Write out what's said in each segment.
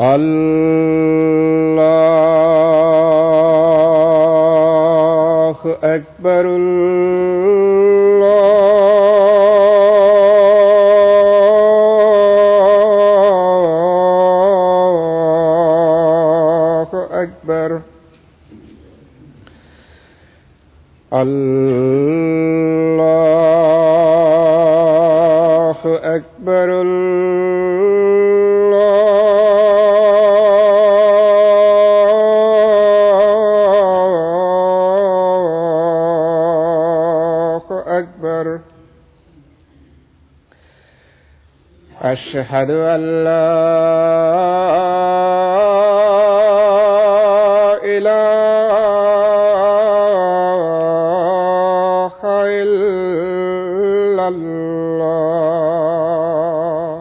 الله أكبر الله أكبر الله أكبر الله أكبر أشهد أن لا إله إلا الله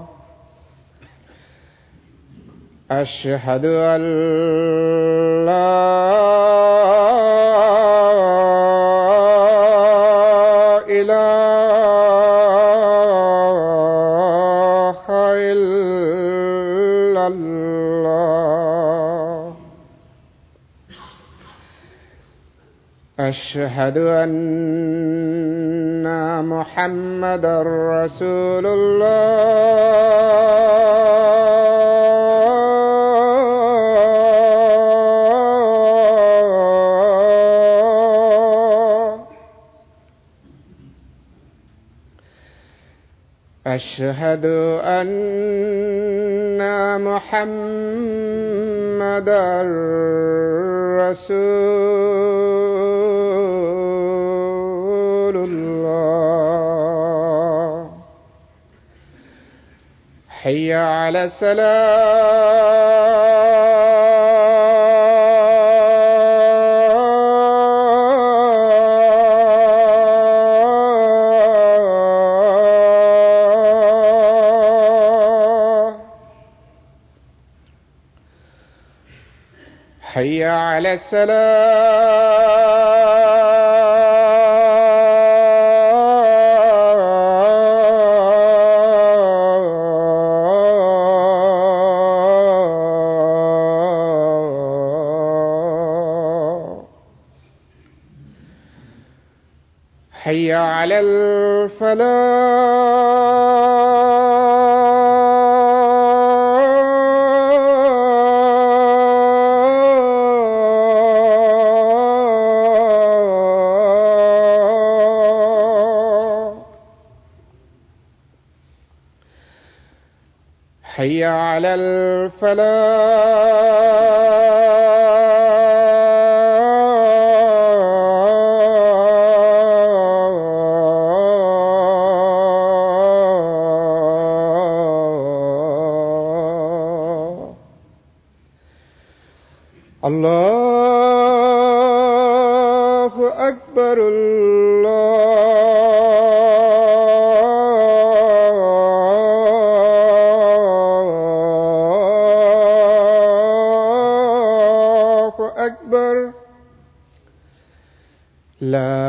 أشهد أن لا إله إلا الله أشهد أن محمدا رسول الله أشهد أن محمدا رسول الله حي على الصلاة حي على السلام حي على الفلاح حي على الفلاح الله أكبر الله أكبر لا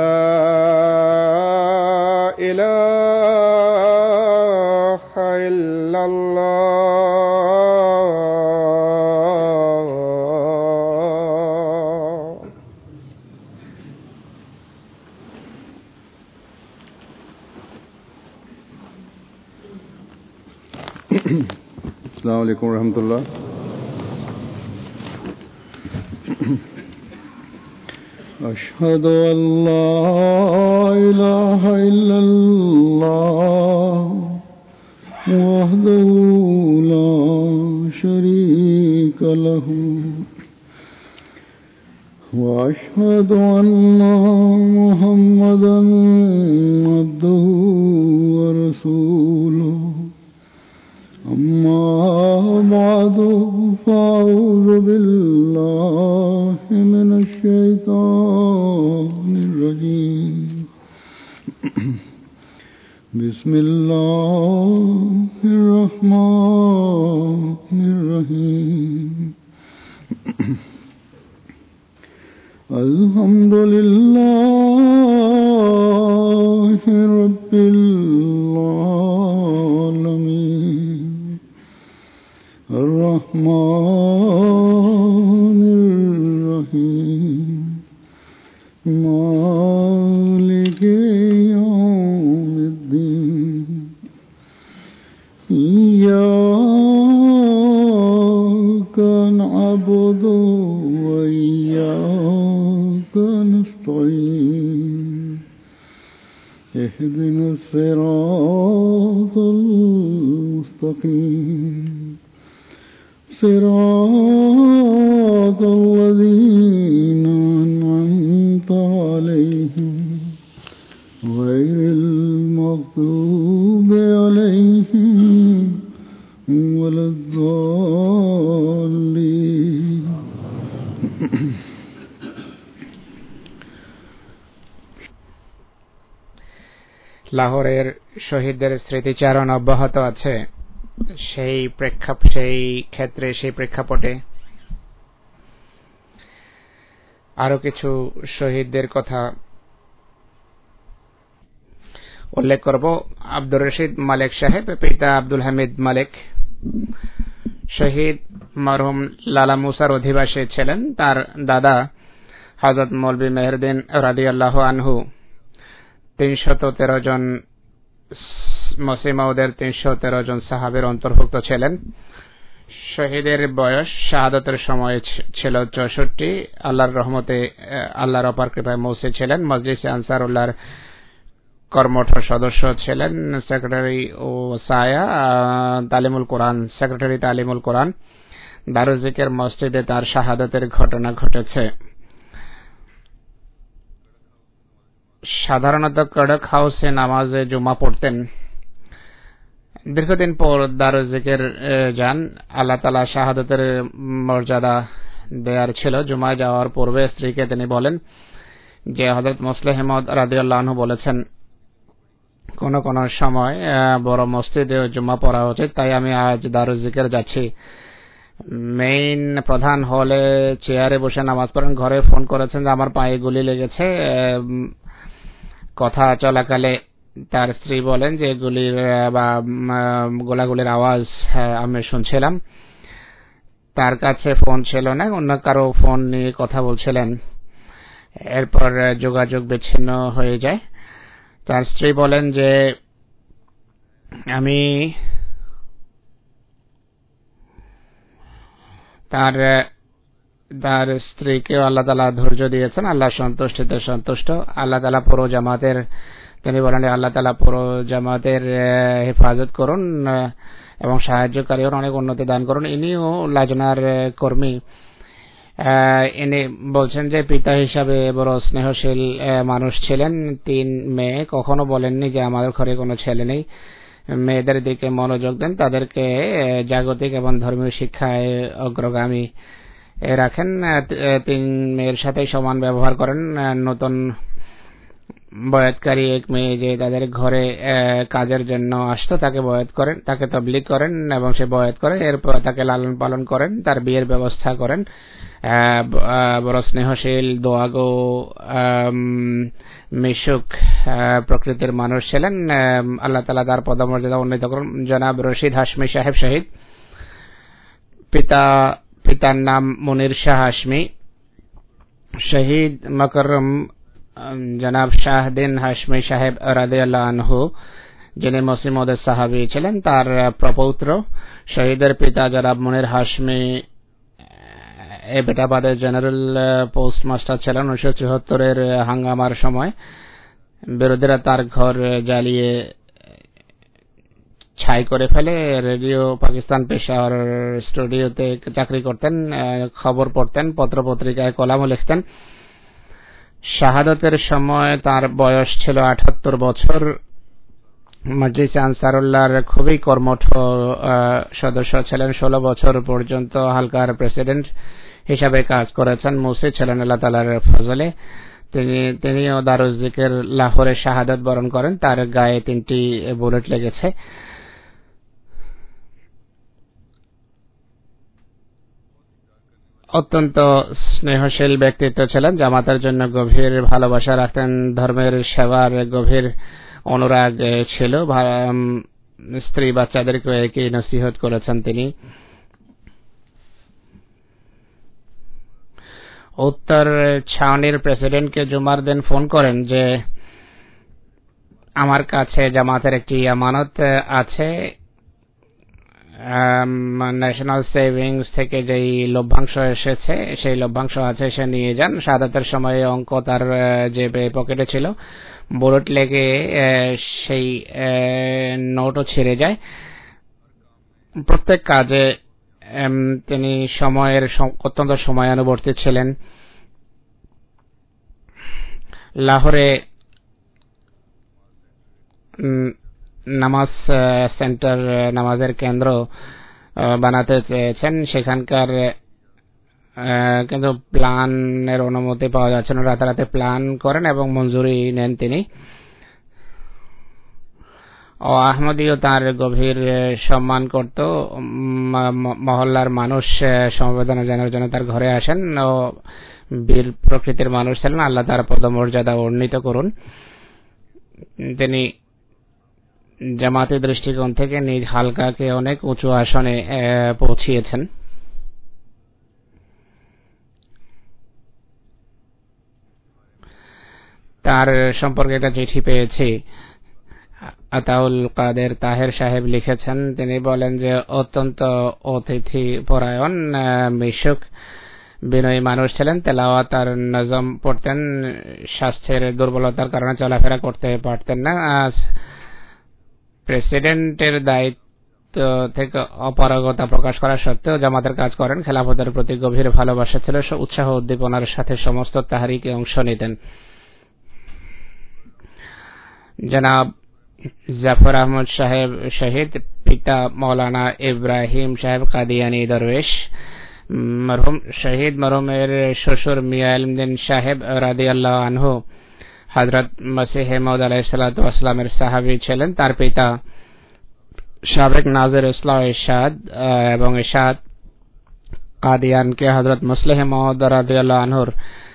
إله إلا الله السلام عليكم ورحمة الله. أشهد أن لا إله إلا الله وحده لا شريك له وأشهد أن محمدا عبده ورسوله أما بعد فأعوذ بالله من الشيطان الرجيم بسم الله الرحمن الرحيم الحمد لله رب العالمين الرحمن الرحمن الرحيم مالك يوم الدين إياك نعبد وإياك نستعين اهدنا الصراط المستقيم صراط الذين أنعمت عليهم غير المغضوب عليهم ولا الضالين লাহোরের শহীদদের স্মৃতিচারণ অব্যাহত আছে। সেই প্রেক্ষাপটে আরো কিছু শহীদদের কথা উল্লেখ করব। আব্দুর রশিদ মালেক সাহেব, পিতা আব্দুল হামিদ মালেক, শহীদ মরহুম লালা মুসার অধিবাসী ছিলেন। তার দাদা হযরত মৌলভী মেহেরউদ্দিন রাদিয়াল্লাহু আনহু 313 জন মসিহ মাউদের 313 জন সাহাবীর অন্তর্ভুক্ত ছিলেন। শহীদের বয়স শাহাদাতের সময় ছিল 64। আল্লাহর রহমতে, আল্লাহর অপার কৃপায় পৌঁছেছিলেন। মজলিসে আনসারুল্লাহর কর্মঠ সদস্য ছিলেন। সেক্রেটারি ও সায়া তালিমুল কোরআন, সেক্রেটারি তালিমুল কোরআন। দারুল জিকির মসজিদে তার শাহাদাতের ঘটনা ঘটেছে। সাধারণত কড়ক হাউসে নামাজে জুমা পড়তেন। দীর্ঘদিন পর দারুল জিকির যান। আল্লাহ তাআলা শাহাদাতের মর্যাদা দেয়ার ছিল। জুমায় যাওয়ার পূর্বে স্ত্রীকে তিনি বলেন যে হযরত মুসলিহ মাউদ রাদিয়াল্লাহু আনহু বলেছেন কোন কোন সময় বড় মসজিদে জুমা পড়া উচিত, তাই আমি আজ দারুল জিকির যাচ্ছি। মেইন প্রধান হলে চেয়ারে বসে নামাজ পড়েন। ঘরে ফোন করেছেন যে আমার পায়ে গুলি লেগেছে। কথা চলাকালে তার স্ত্রী বলেন যে গুলির বা গোলাগুলির আওয়াজ আমি শুনছিলাম। তার কাছে ফোন ছিল না, অন্য কারো ফোন নিয়ে কথা বলছিলেন। এরপর যোগাযোগ বিচ্ছিন্ন হয়ে যায়। তার স্ত্রী বলেন যে আমি তার স্ত্রীকেও আল্লাহ তাআলা ধৈর্য দিয়েছেন। আল্লাহ সন্তুষ্টিতে সন্তুষ্ট। আল্লাহ তাআলা পুরো জামাতের, তিনি বলেন আল্লাহ তাআলা পুরো জামাতের হেফাজত করুন এবং সাহায্যকারী হন, অনেক উন্নতি দান করুন। ইনিও লাজনার কর্মী। ইনি বলছেন যে পিতা হিসাবে বড় স্নেহশীল মানুষ ছিলেন। 3 মেয়ে, কখনো বলেননি যে আমাদের ঘরে কোনো ছেলে নেই। মেয়েদের দিকে মনোযোগ দেন, তাদেরকে জাগতিক এবং ধর্মীয় শিক্ষায় অগ্রগামী রাখেন। 3 মেয়ের সাথে সমান ব্যবহার করেন। নতুন বয়াতকারী এক মেয়ে যে তাদের ঘরে কাজের জন্য আসতো তাকে বয়াত করেন, তাকে তাবলীগ করেন এবং সে বয়াত করে। এরপর তাকে লালন পালন করেন, তার বিয়ের ব্যবস্থা করেন। বড় স্নেহশীল, দোয়াগো, মিশুক প্রকৃতির মানুষ ছিলেন। আল্লাহ তাআলা তার পদমর্যাদা উন্নীত করেন। জনাব রশিদ হাশমি সাহেব শহীদ, পিতার নাম মুনির শাহ হাশমি। শহীদ মকরম জনাব শাহদিন হাশমি সাহেব রাদিয়াল্লাহু আনহু, যিনি মসিহ মাউদের সাহাবী ছিলেন, তার প্রপৌত্র। শহীদের পিতা জনাব মুনির হাশমি এবেটাবাদের জেনারেল পোস্টমাস্টার ছিলেন। 1974 হাঙ্গামার সময় বিরোধীরা তার ঘর জ্বালিয়ে ছাই করে ফেলে। রেডিও পাকিস্তান পেশাওয়ার স্টুডিওতে চাকরি করতেন, খবর পড়তেন, পত্রপত্রিকায় কলামও লিখতেন। শাহাদাতের সময় তার বয়স ছিল 78 বছর। মজলিসে আনসারুল্লাহর খুবই কর্মঠ সদস্য ছিলেন। 16 বছর পর্যন্ত হালকার প্রেসিডেন্ট হিসাবে কাজ করেছেন। মুসি ছিলেন আল্লাহ তাআলার ফজলে। তিনিও দারুল জিকির লাহোরে শাহাদাত বরণ করেন। তার গায়ে 3টি বুলেট লেগেছে। অত্যন্ত স্নেহশীল ব্যক্তিত্ব ছিলেন। জামাতের জন্য গভীর ভালোবাসা রাখতেন। ধর্মের সেবার গভীর অনুরাগ ছিল। স্ত্রী বাচ্চাদেরকে একই নসিহত করেছেন তিনি। উত্তর ছাউনির প্রেসিডেন্টকে জুমার দিন ফোন করেন যে আমার কাছে জামাতের একটি আমানত আছে, ন্যাশনাল সেভিংস থেকে যেই লভ্যাংশ এসেছে সেই লভ্যাংশ আছে, সে নিয়ে যান। শাহাদাতের সময়ে অঙ্ক তার যে পকেটে ছিল, বুলেট লেগে সেই নোটও ছিঁড়ে যায়। প্রত্যেক কাজে তিনি সময়ের অত্যন্ত সময়ানুবর্তী ছিলেন। লাহোরে নামাজ সেন্টার, নামাজের কেন্দ্র বানাতে চেয়েছেন, সেখানকার কিন্তু প্ল্যানের অনুমতি পাওয়া যাচ্ছে না। রাতারাতি প্ল্যান করেন এবং মঞ্জুরি নেন তিনি। ও আহমদীও তার গভীর সম্মান করত। মহল্লার মানুষ সমবেদনা জানানোর জন্য তার ঘরে আসেন। ও বীর প্রকৃতির মানুষ ছিলেন, আল্লাহ তার পদমর্যাদা উন্নীত করুন। তিনি জামাতি দৃষ্টিকোণ থেকে নিজ হালকাকে অনেক উঁচু আসনে পৌঁছিয়েছেন। তার সম্পর্কে একটা চিঠি পেয়েছি। আতাউল কাদের তাহের সাহেব লিখেছেন, তিনি বলেন যে অত্যন্ত অতিথি পরায়ণ, মিশুক, বিনয়ী মানুষ ছিলেন। তেলাওয়াত আর নজম পড়তেন। স্বাস্থ্যের দুর্বলতার কারণে চলাফেরা করতে পারতেন না। প্রেসিডেন্টের দায়িত্ব থেকে অপারগতা প্রকাশ করা সত্ত্বেও জামাতের কাজ করেন। খেলাফতের প্রতি গভীর ভালোবাসা ছিল। উৎসাহ উদ্দীপনার সাথে সমস্ত তাহরিকে অংশ নিতেন। জনাব জাফর আহমদ সাহেব শহীদ, পিতা মৌলানা ইব্রাহিম সাহেব কাদিয়ানি দরবেশ মরহুম শহীদ। মরহুমের শ্বশুর মিয়া ইলমুদ্দিন সাহেব রাদিয়াল্লাহু আনহু হযরত মসিহ মাউদ আলাইহিস সালাতু ওয়াস সালামের সাহাবী ছিলেন। তার পিতা সাবেক নাজির ইসলাহ ইরশাদ এবং ইরশাদ কাদিয়ানকে হযরত মসিহ মাউদ রাদিয়াল্লাহু আনহুর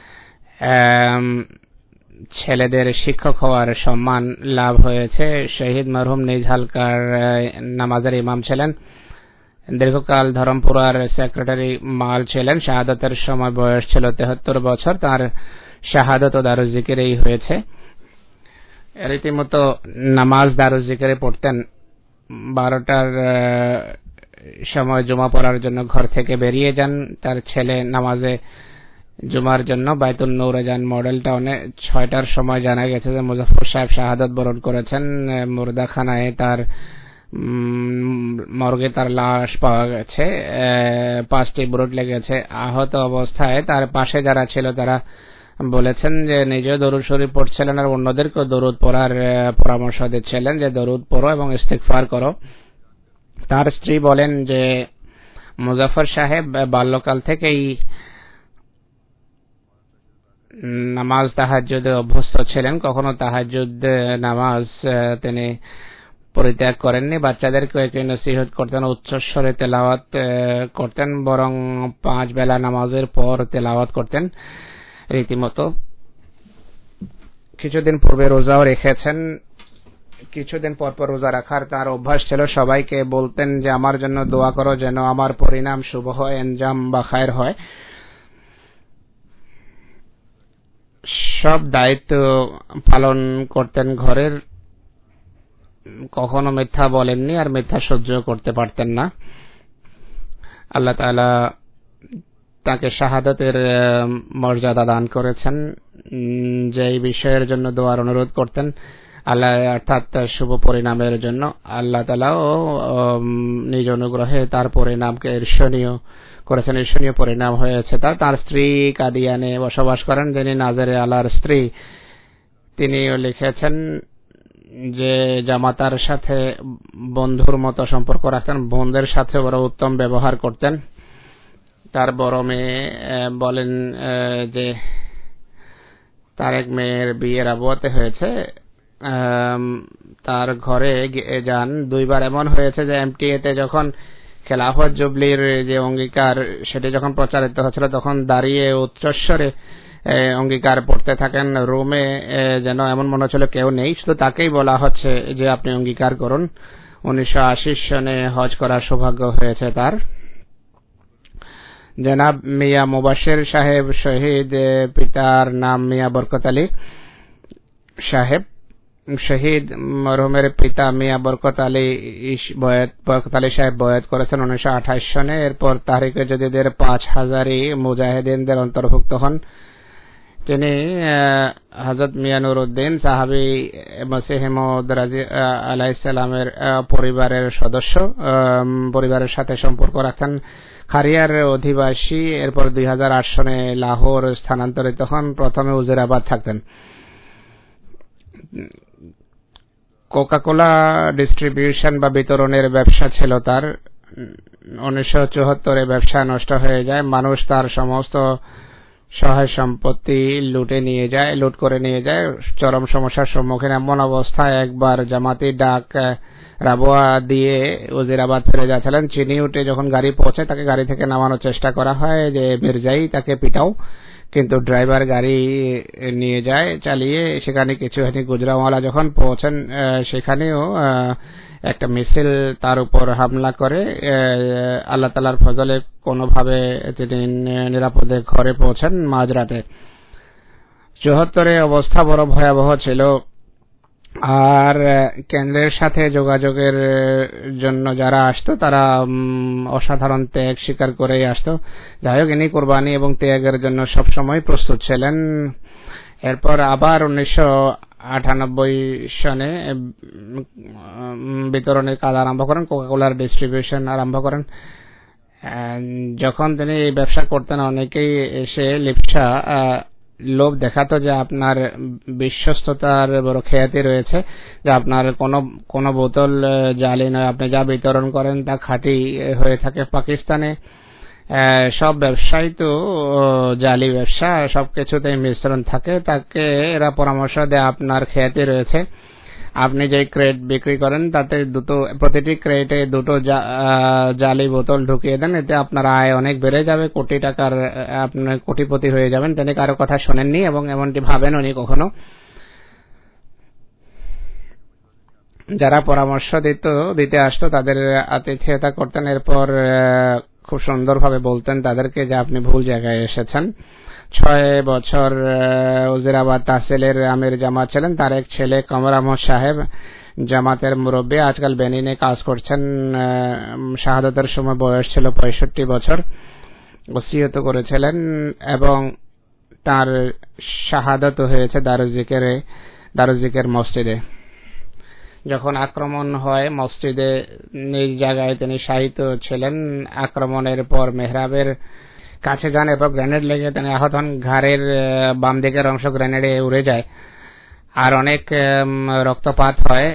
ছেলেদের শিক্ষক হওয়ার সম্মান লাভ হয়েছে। শহীদ মরহুম নিজ হালকার নামাজের ইমাম ছিলেন। দীর্ঘকাল ধরমপুরার সেক্রেটারি মাল ছিলেন। শাহাদাতের সময় বয়স ছিল 73 বছর। তার শাহাদাত ও দারুজ জিকিরেই হয়েছে। রীতিমতো নামাজ দারুজ জিকিরে পড়তেন। 12টার সময় জুমা পড়ার জন্য ঘর থেকে বেরিয়ে যান। তার ছেলে নামাজে জুমার জন্য বাইতুল নূরে যান। মডেলটা অনেক 6টার সময় জানা গেছে যে মুজাফফর সাহেব শাহাদাত বরণ করেছেন। মুর্দাখানায় তার মর্গে তার লাশ পাওয়া গেছে। 5টি বুলেট লেগেছে। আহত অবস্থায় তার পাশে যারা ছিল তারা বলেছেন যে নিজেও দরুদ শরীফ পড়ছিলেন আর অন্যদেরকেও দরুদ পড়ার পরামর্শ দিচ্ছিলেন যে দরুদ পড়ো এবং ইস্তিগফার করো। তার স্ত্রী বলেন যে মুজাফফর সাহেব বাল্যকাল থেকেই নামাজ তাহাজ্জুদে অভ্যস্ত ছিলেন। কখনো তাহাজ্জুদ নামাজ তিনি পরিত্যাগ করেননি। বাচ্চাদেরকে একই নসিহত করতেন, উচ্চস্বরে তেলাওয়াত করতেন, বরং 5 বেলা নামাজের পর তেলাওয়াত করতেন রীতিমতো। কিছুদিন পূর্বে রোজাও রেখেছেন। কিছুদিন পর পর রোজা রাখার তার অভ্যাস ছিল। সবাইকে বলতেন যে আমার জন্য দোয়া করো যেন আমার পরিণাম শুভ হয়, এনজাম বা খায়ের হয়। সব দায়িত্ব পালন করতেন ঘরের। কখনো মিথ্যা বলেননি আর মিথ্যা সহ্য করতে পারতেন না। আল্লাহ তাআলা তাকে শাহাদাতের মর্যাদা দান করেছেন। যে বিষয়ের জন্য দোয়ার অনুরোধ করতেন আল্লাহ, অর্থাৎ শুভ পরিণামের জন্য, আল্লাহ তাআলাও নিজ অনুগ্রহে তার পরিণামকে ঈর্ষণীয় করেছেন। ঈর্ষণীয় পরিণাম হয়েছে তার স্ত্রী কাদিয়ানে বসবাস করেন, যিনি নাজরে আলার স্ত্রী। তিনিও লিখেছেন যে জামাতার সাথে বন্ধুর মতো সম্পর্ক রাখতেন, বোনদের সাথে বড় উত্তম ব্যবহার করতেন। তার বড় মেয়ে বলেন যে তার এক মেয়ের বিয়ের আবুয়াতে হয়েছে। তার ঘরে যান। 2 বার এমন হয়েছে যে এমটিএতে যখন খেলাফত জুবলির যে অঙ্গীকার সেটি যখন প্রচারিত হচ্ছিল তখন দাঁড়িয়ে উচ্চস্বরে অঙ্গীকার পড়তে থাকেন। রুমে যেন এমন মনে হচ্ছিল কেউ নেই, শুধু তাকেই বলা হচ্ছে যে আপনি অঙ্গীকার করুন। 1980 সনে হজ করার সৌভাগ্য হয়েছে তার। জনাব মিয়া মুবাশির সাহেব শহীদ, পিতার নাম মিয়া বরকত আলী সাহেব। শহীদ মরহুমের পিতা মিয়া বরকত আলী সাহেব বয়াত করেছেন 1928 সনে। এরপর তাহরিকে জদীদের 5000 মুজাহিদিনদের অন্তর্ভুক্ত হন। তিনি হযরত মিয়া নুরউদ্দিন সাহাবী মসিহ মাউদ আলাইহিস সালামের পরিবারের সদস্য, পরিবারের সাথে সম্পর্ক রাখেন। খারিয়ার অধিবাসী। এরপর 2008 সনে লাহোর স্থানান্তরিত হন। প্রথমে উজিরাবাদ থাকতেন। কোকা-কোলা ডিস্ট্রিবিউশন বা বিতরণের ব্যবসা ছিল তার। 1974 ব্যবসা নষ্ট হয়ে যায়। মানুষ তার সমস্ত সহায় সম্পত্তি লুট করে নিয়ে যায়। চরম সমস্যার সম্মুখীন। এমন অবস্থায় একবার জামাতি ডাক রাবোয়া দিয়ে উজিরাবাদ ফিরে যাচ্ছিলেন। চিনিউটে যখন গাড়ি পৌঁছায় তাকে গাড়ি থেকে নামানোর চেষ্টা করা হয় যে মির্জাই তাকে পিটাও, কিন্তু ড্রাইভার গাড়ি নিয়ে যায় চালিয়ে। সেখানে কিছু হয়নি। গুজরাওয়ালা যখন পৌঁছেন সেখানেও একটা মিছিল তার উপর হামলা করে। আল্লাহ তাআলার ফজলে কোনোভাবে তিনি নিরাপদে ঘরে পৌঁছেন মাঝরাতে। 74 অবস্থা বড় ভয়াবহ ছিল। আর কেন্দ্রের সাথে যোগাযোগের জন্য যারা আসতো তারা অসাধারণ ত্যাগ স্বীকার করেই আসতো। যাই হোক, ইনি কোরবানি এবং ত্যাগের জন্য সবসময় প্রস্তুত ছিলেন। এরপর আবার 1998 সনে বিতরণের কাজ আরম্ভ করেন, কোকা-কোলার ডিস্ট্রিবিউশন আরম্ভ করেন। যখন তিনি এই ব্যবসা করতেন অনেকেই এসে লিপসা লোভ দেখাতো যে আপনার বিশ্বস্ততার বড় খ্যাতি রয়েছে, যে আপনার কোনো বোতল জালি নয়, আপনি যা বিতরণ করেন তা খাঁটি হয়ে থাকে। পাকিস্তানে সব ব্যবসায়ী তো জালি ব্যবসা, সবকিছুতেই মিশ্রণ থাকে। তাকে এরা পরামর্শ দেয় আপনার খ্যাতি রয়েছে, আপনি যে ক্রেট বিক্রি করেন তাতে প্রতিটি ক্রেটে 2টো জালি বোতল ঢুকিয়ে দেন, এতে আপনার আয় অনেক বেড়ে যাবে, কোটি টাকার আপনি কোটিপতি হয়ে যাবেন। তিনি কারো কথা শোনেননি এবং এমনটি ভাবেন উনি কখনো। যারা পরামর্শ দিতে আসতো তাদের আতিথেয়তা করতেন। এরপর খুব সুন্দরভাবে বলতেন তাদেরকে যে আপনি ভুল জায়গায় এসেছেন। 6 বছর উজিরাবাদ তাহসিলের আমির জামাত ছিলেন। তার এক ছেলে কমর আহমদ সাহেব জামাতের মুরব্বী, আজকাল বেনিনে কাজ করছেন। শাহাদাতের সময় বয়স ছিল 65 বছর। ওসিয়ত করেছিলেন এবং তার শাহাদাত হয়েছে দারুজিকের মসজিদে। যখন আক্রমণ হয় মসজিদে নিজ জায়গায় তিনি শাহিদ ছিলেন। আক্রমণের পর মেহরাবের কাছে যান এবং গ্রেনেড লেগে তিনি আহত হন। ঘাড়ের বাম দিকের অংশ গ্রেনেডে উড়ে যায় আর অনেক রক্তপাত হয়।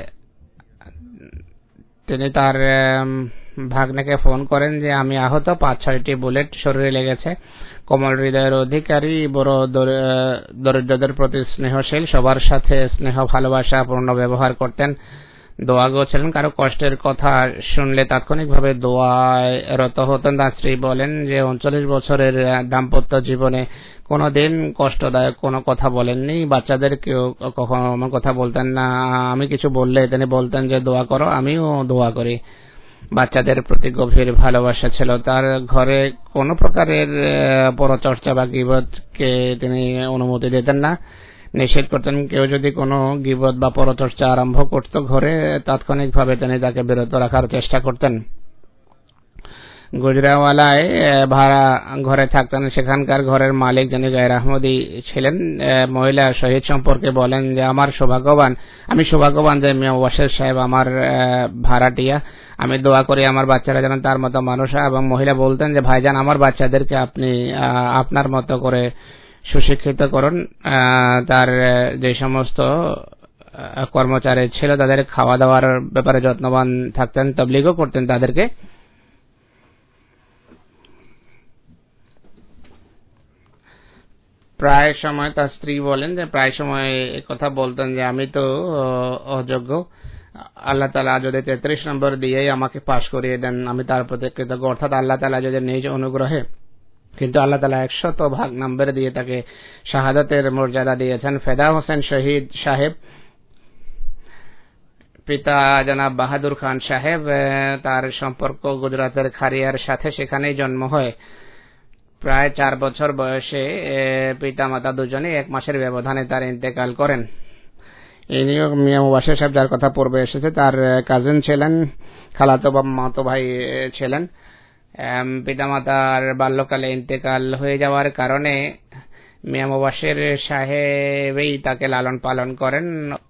তিনি তার ভাগ্নেকে ফোন করেন যে আমি আহত, 5-6টি বুলেট শরীরে লেগেছে। কোমল হৃদয়ের অধিকারী, বড় দরিদ্রদের প্রতি স্নেহশীল, সবার সাথে স্নেহ ভালোবাসা পূর্ণ ব্যবহার করতেন। দোয়াগো ছিলেন। কারো কষ্টের কথা শুনলে তাৎক্ষণিকভাবে দোয়ায় রত হতেন। তার স্ত্রী বলেন যে 39 বছরের দাম্পত্য জীবনে কোনোদিন কষ্টদায়ক কোনো কথা বলেননি। বাচ্চাদেরকেও কখনো কথা বলতেন না। আমি কিছু বললে তিনি বলতেন যে দোয়া করো, আমিও দোয়া করি। বাচ্চাদের প্রতি গভীর ভালোবাসা ছিল তার। ঘরে কোনো প্রকারের পরচর্চা বা গীবতকে তিনি অনুমতি দিতেন না, নিষেধ করতেন। কেউ যদি কোনো গীবত বা পরচর্চা আরম্ভ করত ঘরে, তাৎক্ষণিকভাবে তিনি তাকে বিরত রাখার চেষ্টা করতেন। গুজরাওয়ালায় ভাড়া ঘরে থাকতেন। সেখানকার ঘরের মালিক যিনি গায়র আহমদী ছিলেন, মহিলা শহীদ সম্পর্কে বলেন যে আমি সৌভাগ্যবান যে মিয়া মুবাশির সাহেব আমার ভাড়াটিয়া। আমি দোয়া করি আমার বাচ্চারা যেন তার মতো মানুষ হয়। এবং মহিলা বলতেন যে ভাইজান, আমার বাচ্চাদেরকে আপনি আপনার মতো করে সুশিক্ষিত করুন। তার যে সমস্ত কর্মচারী ছিল তাদের খাওয়া দাওয়ার ব্যাপারে যত্নবান থাকতেন, তাবলীগও করতেন তাদেরকে। প্রায় সময় তার স্ত্রী বলেন যে প্রায় সময় কথা বলতেন যে আমি তো অযোগ্য, আল্লাহ তাআলা যদি 33 নম্বর দিয়েই আমাকে পাশ করিয়ে দেন আমি তার প্রতি কৃতজ্ঞ। অর্থাৎ আল্লাহ তাআলা যদি নিজ অনুগ্রহে, কিন্তু আল্লাহ তাআলা 100 নম্বর দিয়ে তাকে শাহাদাতের মর্যাদা দিয়েছেন। ফেদা হোসেন শহীদ সাহেব, পিতা জনাব বাহাদুর খান সাহেব, তার সম্পর্ক গুজরাতের খারিয়ার সাথে, সেখানেই জন্ম হয়। প্রায় 4 বছর বয়সে পিতামাতা দুজনেই 1 মাসের ব্যবধানে তার ইন্তেকাল করেন। ইনিও মিয়া মুবাশশির সাহেব যার কথা পূর্বে এসেছে তার কাজিন ছিলেন, খালাতো বা মামাতো ভাই ছিলেন। পিতামাতার বাল্যকালে ইন্তেকাল হয়ে যাওয়ার কারণে মিয়া মুবাশশির সাহেবই তাকে লালন পালন করেন।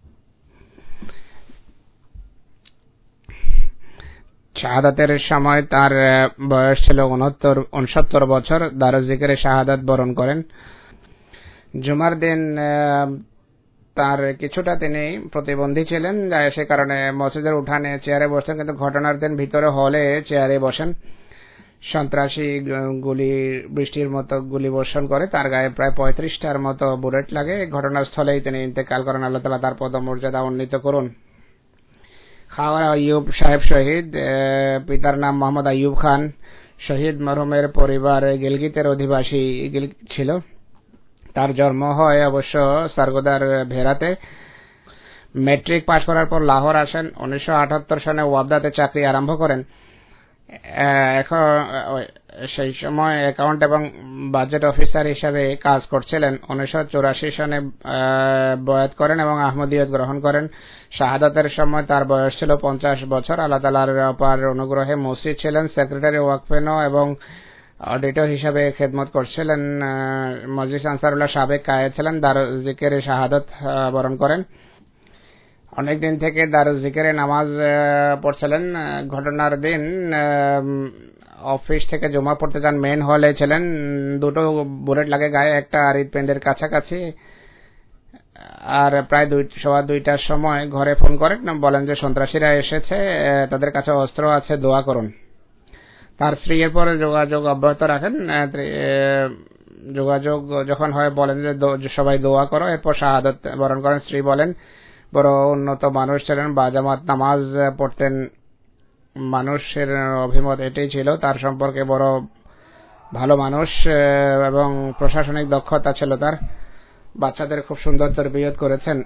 শাহাদাতের সময় তার বয়স ছিল 69 বছর। দারুজ জিকিরে শাহাদাত বরণ করেন। জুমার দিন তার কিছুটা তিনি প্রতিবন্ধী ছিলেন, সে কারণে মসজিদের উঠানে চেয়ারে বসতেন, কিন্তু ঘটনার দিন ভিতরে হলে চেয়ারে বসেন। সন্ত্রাসী বৃষ্টির মতো গুলি বর্ষণ করে, তার গায়ে প্রায় 35টার মতো বুলেট লাগে। ঘটনাস্থলেই তিনি ইন্তেকাল করেন। আল্লাহ তাআলা তার পদমর্যাদা উন্নীত করুন। খাওয়ার আইয়ুব সাহেব শহীদ, পিতার নাম মোহাম্মদ আইয়ুব খান। শহীদ মরহুমের পরিবার গিলগিতের অধিবাসী ছিল। তার জন্ম হয় অবশ্য সারগোদার ভেরাতে। ম্যাট্রিক পাশ করার পর লাহোর আসেন। 1978 সনে ওয়াবদাতে চাকরি আরম্ভ করেন। এখন সেই সময় অ্যাকাউন্ট এবং বাজেট অফিসার হিসাবে কাজ করছিলেন। 1984 সনে বয়াত করেন এবং আহমদিয়ত গ্রহণ করেন। শাহাদাতের সময় তার বয়স ছিল 50 বছর। আল্লাহ তাআলার অপার অনুগ্রহে মসজিদ ছিলেন, সেক্রেটারি ওয়াকফেনো এবং অডিটর হিসাবে খেদমত করছিলেন। মজলিস আনসারুল্লাহ সাবেক কায়েদ ছিলেন। দারুজ জিকিরে শাহাদাত বরণ করেন। অনেকদিন থেকে দারুজ জিকিরে নামাজ পড়ছিলেন। ঘটনার দিন অফিস থেকে জমা পড়তে যান, মেন হলে ছিলেন। দুটো বুলেট লাগে গায়ে, একটা হৃৎপিণ্ডের কাছাকাছি। আর প্রায় 2:15টার সময় ঘরে ফোন করেন, বলেন যে সন্ত্রাসীরা এসেছে, তাদের কাছে অস্ত্র আছে, দোয়া করুন। তার স্ত্রী এর পরে যোগাযোগ অব্যাহত রাখেন। যোগাযোগ যখন হয় বলেন যে সবাই দোয়া করো। এরপর শাহাদাত বরণ করেন। স্ত্রী বলেন বড় উন্নত মানুষ ছিলেন, বাজামাত নামাজ পড়তেন। মানুষের অভিমত এটাই ছিল, তার সম্পর্কে বড় ভালো মানুষ এবং প্রশাসনিক দক্ষতা ছিল তার। বাচ্চাদের খুব সুন্দর তরবিয়ত করেছেন।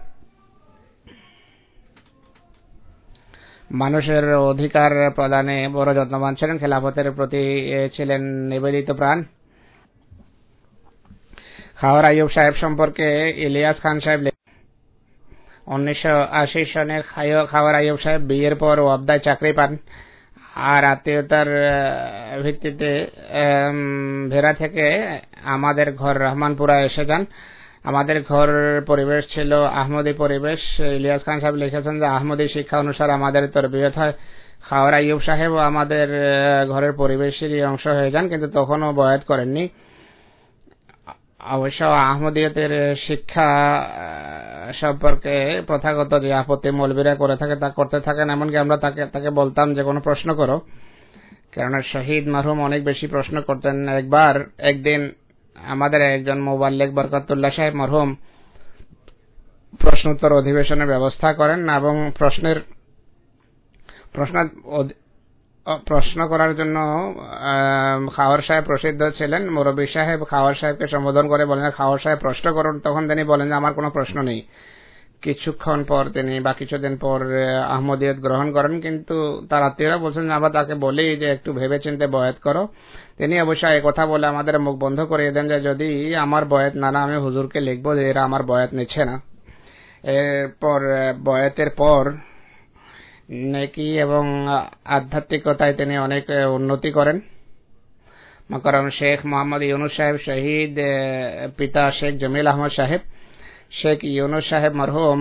মানুষের অধিকার প্রদানে বড় যত্নবান ছিলেন। খেলাফতের প্রতি ছিলেন নিবেদিত প্রাণ। খাওয়ার আইয়ুব সাহেব সম্পর্কে ইলিয়াস খান সাহেব 1980 সনে খাওয়ার আইয়ুব সাহেব বিয়ের পর ওয়াবদায় চাকরি পান আর আত্মীয়তার ভিত্তিতে ভেরা থেকে আমাদের ঘর রহমানপুরা এসে যান। আমাদের ঘর পরিবেশ ছিল আহমদী পরিবেশ। ইলিয়াস খান সাহেব লিখেছেন যে আহমদী শিক্ষা অনুসারে আমাদের তরবিয়ত হয়। খাওয়ার আইয়ুব সাহেব আমাদের ঘরের পরিবেশেরই অংশ হয়ে যান, কিন্তু তখনও বয়াত করেননি। অবশ্য আহমদিয়তের শিক্ষা সম্পর্কে প্রথাগত যে আপত্তি মৌলবীরা করে থাকে তা করতে থাকেন। এমনকি আমরা তাকে বলতাম যে কোনো প্রশ্ন করো, কেননা শহীদ মরহুম অনেক বেশি প্রশ্ন করতেন। একদিন আমাদের একজন মুবাল্লিগ বরকতুল্লাহ সাহেব মরহুম প্রশ্নোত্তর অধিবেশনের ব্যবস্থা করেন এবং প্রশ্ন করার জন্য খাওয়ার সাহেব প্রসিদ্ধ ছিলেন। মুরব্বী সাহেব খাওয়ার সাহেবকে সম্বোধন করে বলেন খাওয়ার সাহেব প্রশ্ন করুন। তখন তিনি বলেন যে আমার কোনো প্রশ্ন নেই। কিছুক্ষণ পর তিনি বা কিছুদিন পর আহমদিয়ত গ্রহণ করেন, কিন্তু তার আত্মীয়রা বলছেন যে আমরা তাকে বলি যে একটু ভেবে চিন্তে বয়াত করো। তিনি অবশ্যই এই কথা বলে আমাদের মুখ বন্ধ করিয়ে দেন যে যদি আমার বয়াত না আমি হুজুরকে লিখবো যে এরা আমার বয়াত নিচ্ছে না। এরপর বয়াতের পর নেকি এবং আধ্যাত্মিকতায় তিনি অনেক উন্নতি করেন। মাকারাম শেখ মোহাম্মদ ইউনুস সাহেব শহীদ, পিতা শেখ জমিল আহমদ সাহেব। শেখ ইউনুস সাহেব মরহুম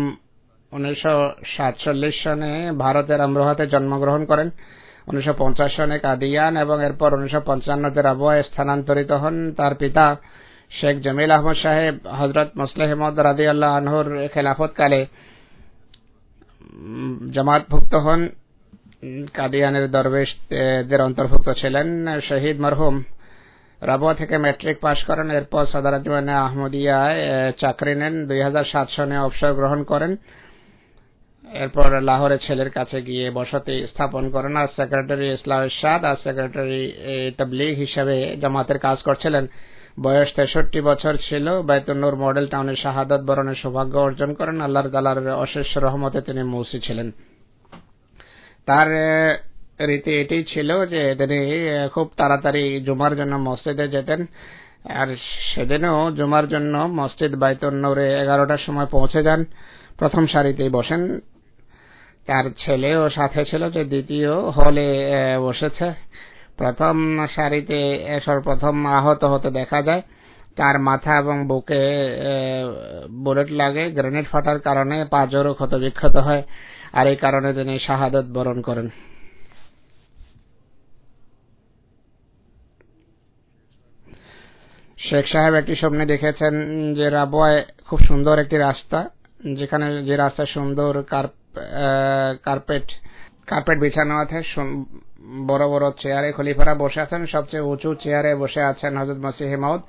1947 সনে ভারতের আমরোহাতে জন্মগ্রহণ করেন। 1950 সনে কাদিয়ান এবং এরপর 1955 রাবুয়ায় স্থানান্তরিত হন। তার পিতা শেখ জমিল আহমদ সাহেব হযরত মুসলিহ মাউদ রাদিয়াল্লাহু আনহুর খেলাফতকালে জামাতভুক্ত হন, কাদিয়ানের দরবেশদের অন্তর্ভুক্ত ছিলেন। শহীদ মরহুম রাবুয়া থেকে ম্যাট্রিক পাশ করেন। এরপর সদর আঞ্জুমানে আহমদিয়ায় চাকরি নেন। 2007 সনে অবসর গ্রহণ করেন। এরপর লাহোরে ছেলের কাছে গিয়ে বসতি স্থাপন করেন আর সেক্রেটারি ইসলাহ ইরশাদ আর সেক্রেটারি তাবলীগ হিসেবে জামাতের কাজ করছিলেন। বয়স 63 বছর ছিল। বাইতুন নূর মডেল টাউনে শাহাদাত বরণের সৌভাগ্য অর্জন করেন। আল্লাহর তাআলার অশেষ রহমতে তিনি মৌসি ছিলেন। তার রীতি এটি ছিল যে তিনি খুব তাড়াতাড়ি জুমার জন্য মসজিদে যেতেন, আর সেদিনও জুমার জন্য মসজিদ বাইতুন নূরে 11টার সময় পৌঁছে যান, প্রথম সারিতেই বসেন। তার ছেলেও সাথে ছিল যে দ্বিতীয় হলে বসেছে। প্রথম সারিতে সর্বপ্রথম আহত হতে দেখা যায়। তার মাথা এবং বুকে বুলেট লাগে, গ্রেনেড ফাটার কারণে পা জোড়ও ক্ষতবিক্ষত হয়, আর এই কারণে তিনি শাহাদত বরণ করেন। শেখ সাহেব একটি স্বপ্নে দেখেছেন যে রাবওয়ায় খুব সুন্দর একটি রাস্তা, যেখানে যে রাস্তা সুন্দর কার্পেট বিছানো আছে, বড় বড় চেয়ারে খলিফারা বসে আছেন, সবচেয়ে উঁচু চেয়ারে বসে আছেন হযরত মসিহ মাউদ,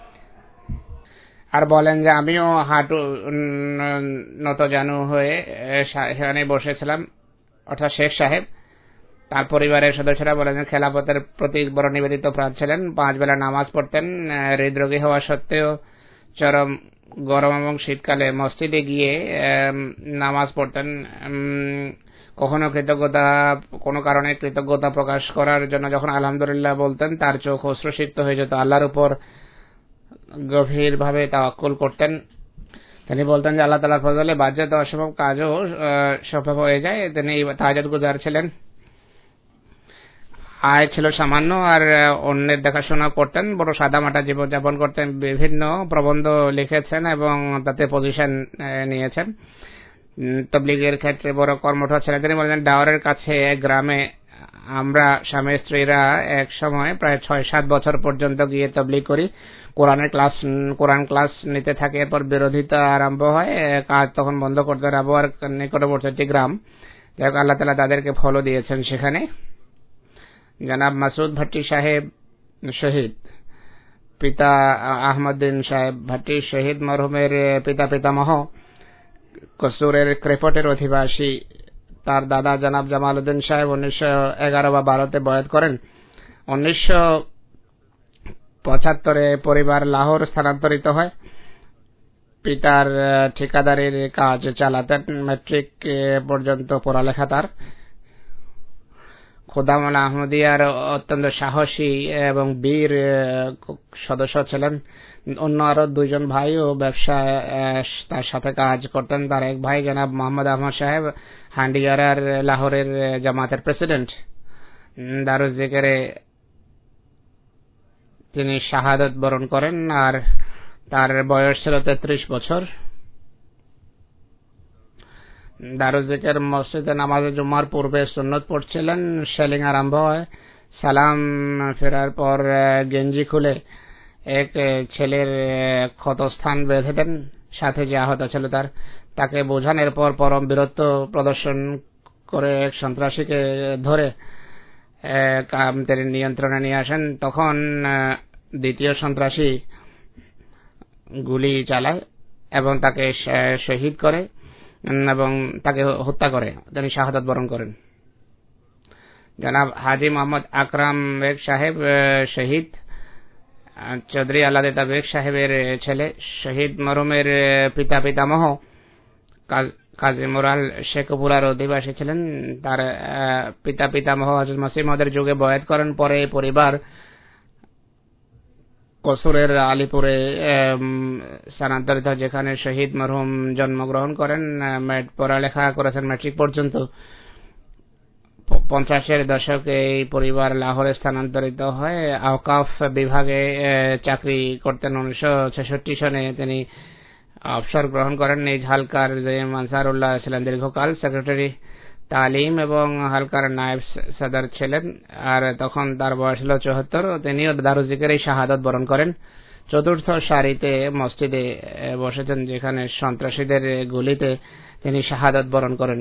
আর বলেন যে আমিও হাঁটু নত জানু হয়ে সেখানে বসেছিলাম, অর্থাৎ শেখ সাহেব। তার পরিবারের সদস্যরা বলেন যে খেলাফতের প্রতি বড় নিবেদিত প্রাণ ছিলেন, 5 বেলা নামাজ পড়তেন, হৃদরোগী হওয়া সত্ত্বেও চরম গরম এবং শীতকালে মসজিদে গিয়ে নামাজ পড়তেন। কোনো কারণে কৃতজ্ঞতা প্রকাশ করার জন্য যখন আলহামদুলিল্লাহ বলতেন, তার চোখ অশ্রুসিক্ত হয়ে যেত, আল্লাহর উপর গভীরভাবে তাওয়াক্কুল করতেন। তিনি বলতেন যে আল্লাহ তাআলার ফজলে বাহ্যত অসম্ভব কাজও সম্ভব হয়ে যায়। তিনি তাহাজ্জুদ গুজার ছিলেন, আয় ছিল সামান্য, আর অন্যের দেখাশোনা করতেন, বড় সাদামাটা জীবনযাপন করতেন। বিভিন্ন প্রবন্ধ লিখেছেন এবং তাতে পজিশন নিয়েছেন। তাবলীগের ক্ষেত্রে বড় কর্মঠ ছিলেন। তিনি বলেন ডাওয়ারের কাছে গ্রামে আমরা স্বামী স্ত্রীরা এক সময় প্রায় 6-7 বছর পর্যন্ত গিয়ে তাবলীগ করি, কোরআন ক্লাস নিতে থাকে। এরপর বিরোধিতা আরম্ভ হয়, কাজ তখন বন্ধ করতে রাবওয়ার নিকটবর্তী একটি গ্রাম। যাই হোক, আল্লাহ তাআলা তাদেরকে ফলও দিয়েছেন সেখানে। জনাব মাসুদ ভাট্টি সাহেব শহীদ, পিতা আহমদ্দিন সাহেব ভাট্টি শহীদ মরহুমের পিতামহ কসুরের ক্রেফটের অধিবাসী। তার দাদা জনাব জামাল উদ্দিন সাহেব 1911 বা 12তে বয়াত করেন। 1975 পরিবার লাহোর স্থানান্তরিত হয়। পিতার ঠিকাদারির কাজ চালাতেন, ম্যাট্রিক পর্যন্ত পড়ালেখা তার। খোদামওয়ালা আহমদিয়ার অত্যন্ত সাহসী এবং বীর সদস্য ছিলেন। অন্য আরো 2 জন ভাইও ব্যবসায় তার সাথে কাজ করতেন। তার এক ভাই জনাব মোহাম্মদ আহমদ সাহেব হান্ডিয়ারার লাহোরের জামাতের প্রেসিডেন্ট। দারুজ জিকিরে তিনি শাহাদত বরণ করেন, আর তার বয়স ছিল 33 বছর। দারুজ জিকির মসজিদে নামাজে জুমার পূর্বে সুন্নত পড়ছিলেন। শেলিং আরম্ভ হয়। সালাম ফেরার পর গেঞ্জি খুলে এক ছেলের ক্ষতস্থান বেঁধে দেন, সাথে যে আহত ছিল তাকে বোঝান। এরপর পরম বীরত্ব প্রদর্শন করে এক সন্ত্রাসীকে ধরে তিনি নিয়ন্ত্রণে নিয়ে আসেন। তখন দ্বিতীয় সন্ত্রাসী গুলি চালায় এবং তাকে শহীদ করে এবং তাকে হত্যা করে, তিনি শাহাদাত বরণ করেন। জনাব হাজি মোহাম্মদ আকরাম বেগ সাহেব শহীদ, চৌধুরী আল্লাহদেতা বেগ সাহেবের ছেলে, শহীদ মরহুমের পিতামহ কাজী মুরাল শেখপুরার অধিবাসী ছিলেন। তার পিতামহ হযরত মসিহ মাউদের যুগে বয়াত করেন। পরে এই পরিবার কসুরের আলীপুরে স্থানান্তরিত, যেখানে শহীদ মরহুম জন্মগ্রহণ করেন। পড়ালেখা করেছেন ম্যাট্রিক পর্যন্ত। 50-এর দশকে এই পরিবার লাহোরে স্থানান্তরিত হয়। আওকাফ বিভাগে চাকরি করতেন। 1966 সনে তিনি অবসর গ্রহণ করেন। নিজ হালকার জয়ীম আনসারুল্লাহ ছিলেন দীর্ঘকাল সেক্রেটারি তালিম এবং হালকার নায়েব সদর ছিলেন, আর তখন তার বয়স ছিল 74। তিনিও দারুজ জিকিরেই শাহাদাত বরণ করেন। 4র্থ সারিতে মসজিদে বসেছেন, যেখানে সন্ত্রাসীদের গুলিতে তিনি শাহাদাত বরণ করেন।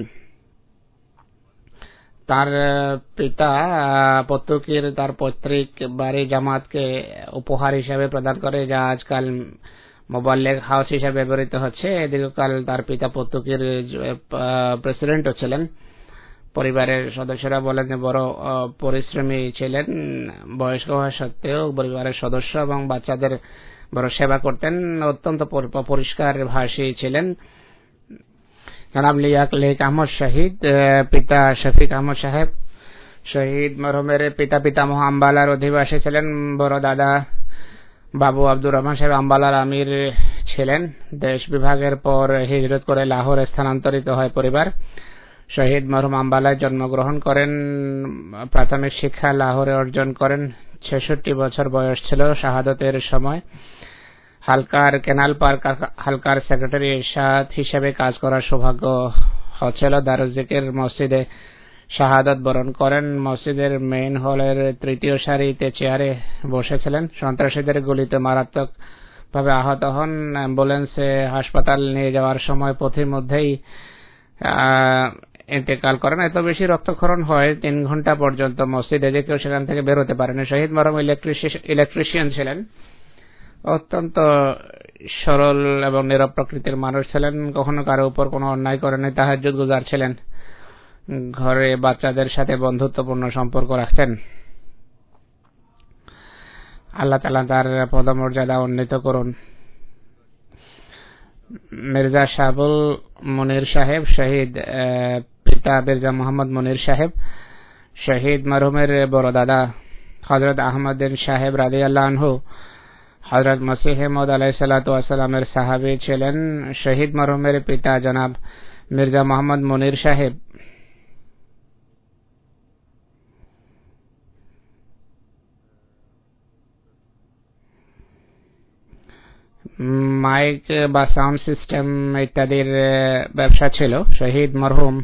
তার পিতা পত্তুকির তার পৈতৃক বাড়ি জামাতকে উপহার হিসেবে প্রদান করে, যা আজকাল মোবাল্লেগ হাউস হিসেবে ব্যবহৃত হচ্ছে। দীর্ঘকাল তার পিতা পত্তুকির প্রেসিডেন্টও ছিলেন। পরিবারের সদস্যরা বলেন যে বড় পরিশ্রমী ছিলেন, বয়স্ক হওয়া সত্ত্বেও পরিবারের সদস্য এবং বাচ্চাদের বড় সেবা করতেন। অত্যন্ত পরিষ্কার ভাষী ছিলেন। জনাব লিয়াক আহমদ শহীদ, পিতা শফিক আহমদ সাহেব শহীদ মরহুমের পিতা পিতামহ আম্বালার অধিবাসী ছিলেন। বড় দাদা বাবু আব্দুর রহমান সাহেব আম্বালার আমির ছিলেন। দেশ বিভাগের পর হিজরত করে লাহোরে স্থানান্তরিত হয় পরিবার। শহীদ মরহুম আম্বালায় জন্মগ্রহণ করেন। প্রাথমিক শিক্ষা লাহোরে অর্জন করেন। 66 বছর বয়স ছিল শাহাদতের সময়। হালকার কেনাল পার্ক হালকার সেক্রেটারি ইরশাদ হিসেবে কাজ করার সৌভাগ্য হচ্ছিল। দারুজ্জিকের মসজিদে শাহাদত বরণ করেন। মসজিদের মেইন হলের তৃতীয় সারিতে চেয়ারে বসেছিলেন। সন্ত্রাসীদের গুলিতে মারাত্মক ভাবে আহত হন। অ্যাম্বুলেন্সে হাসপাতাল নিয়ে যাওয়ার সময় পথের মধ্যেই ইন্তেকাল করেন। এত বেশি রক্তক্ষরণ হয় 3 ঘন্টা পর্যন্ত মসজিদে যে কেউ সেখান থেকে বেরোতে পারেনি। শহীদ মরহুম ইলেকট্রিশিয়ান ছিলেন। অত্যন্ত সরল এবং নীরব প্রকৃতির মানুষ ছিলেন। কখনো কারো উপর কোনো অন্যায় করেনি। তাহাজ্জুদ গুজার ছিলেন। ঘরে বাচ্চাদের সাথে বন্ধুত্বপূর্ণ সম্পর্ক রাখতেন। আল্লাহ তাআলা তার পদমর্যাদা উন্নীত করুন। মির্জা শাহুল মুনির সাহেব শহীদ, পিতা মির্জা মোহাম্মদ মুনির সাহেব। শহীদ মরহুমের বড় দাদা হযরত আহমদ সাহেব রাদিয়াল্লাহু আনহু হযরত মসিহ মাউদ আলাইহিস সালাতু ওয়াস সালামের সাহাবী ছিলেন। শহীদ মরহুমের পিতা জনাব মির্জা মোহাম্মদ মুনির সাহেব মাইক বা সাউন্ড সিস্টেম ইত্যাদির ব্যবসা ছিল। শহীদ মরহুম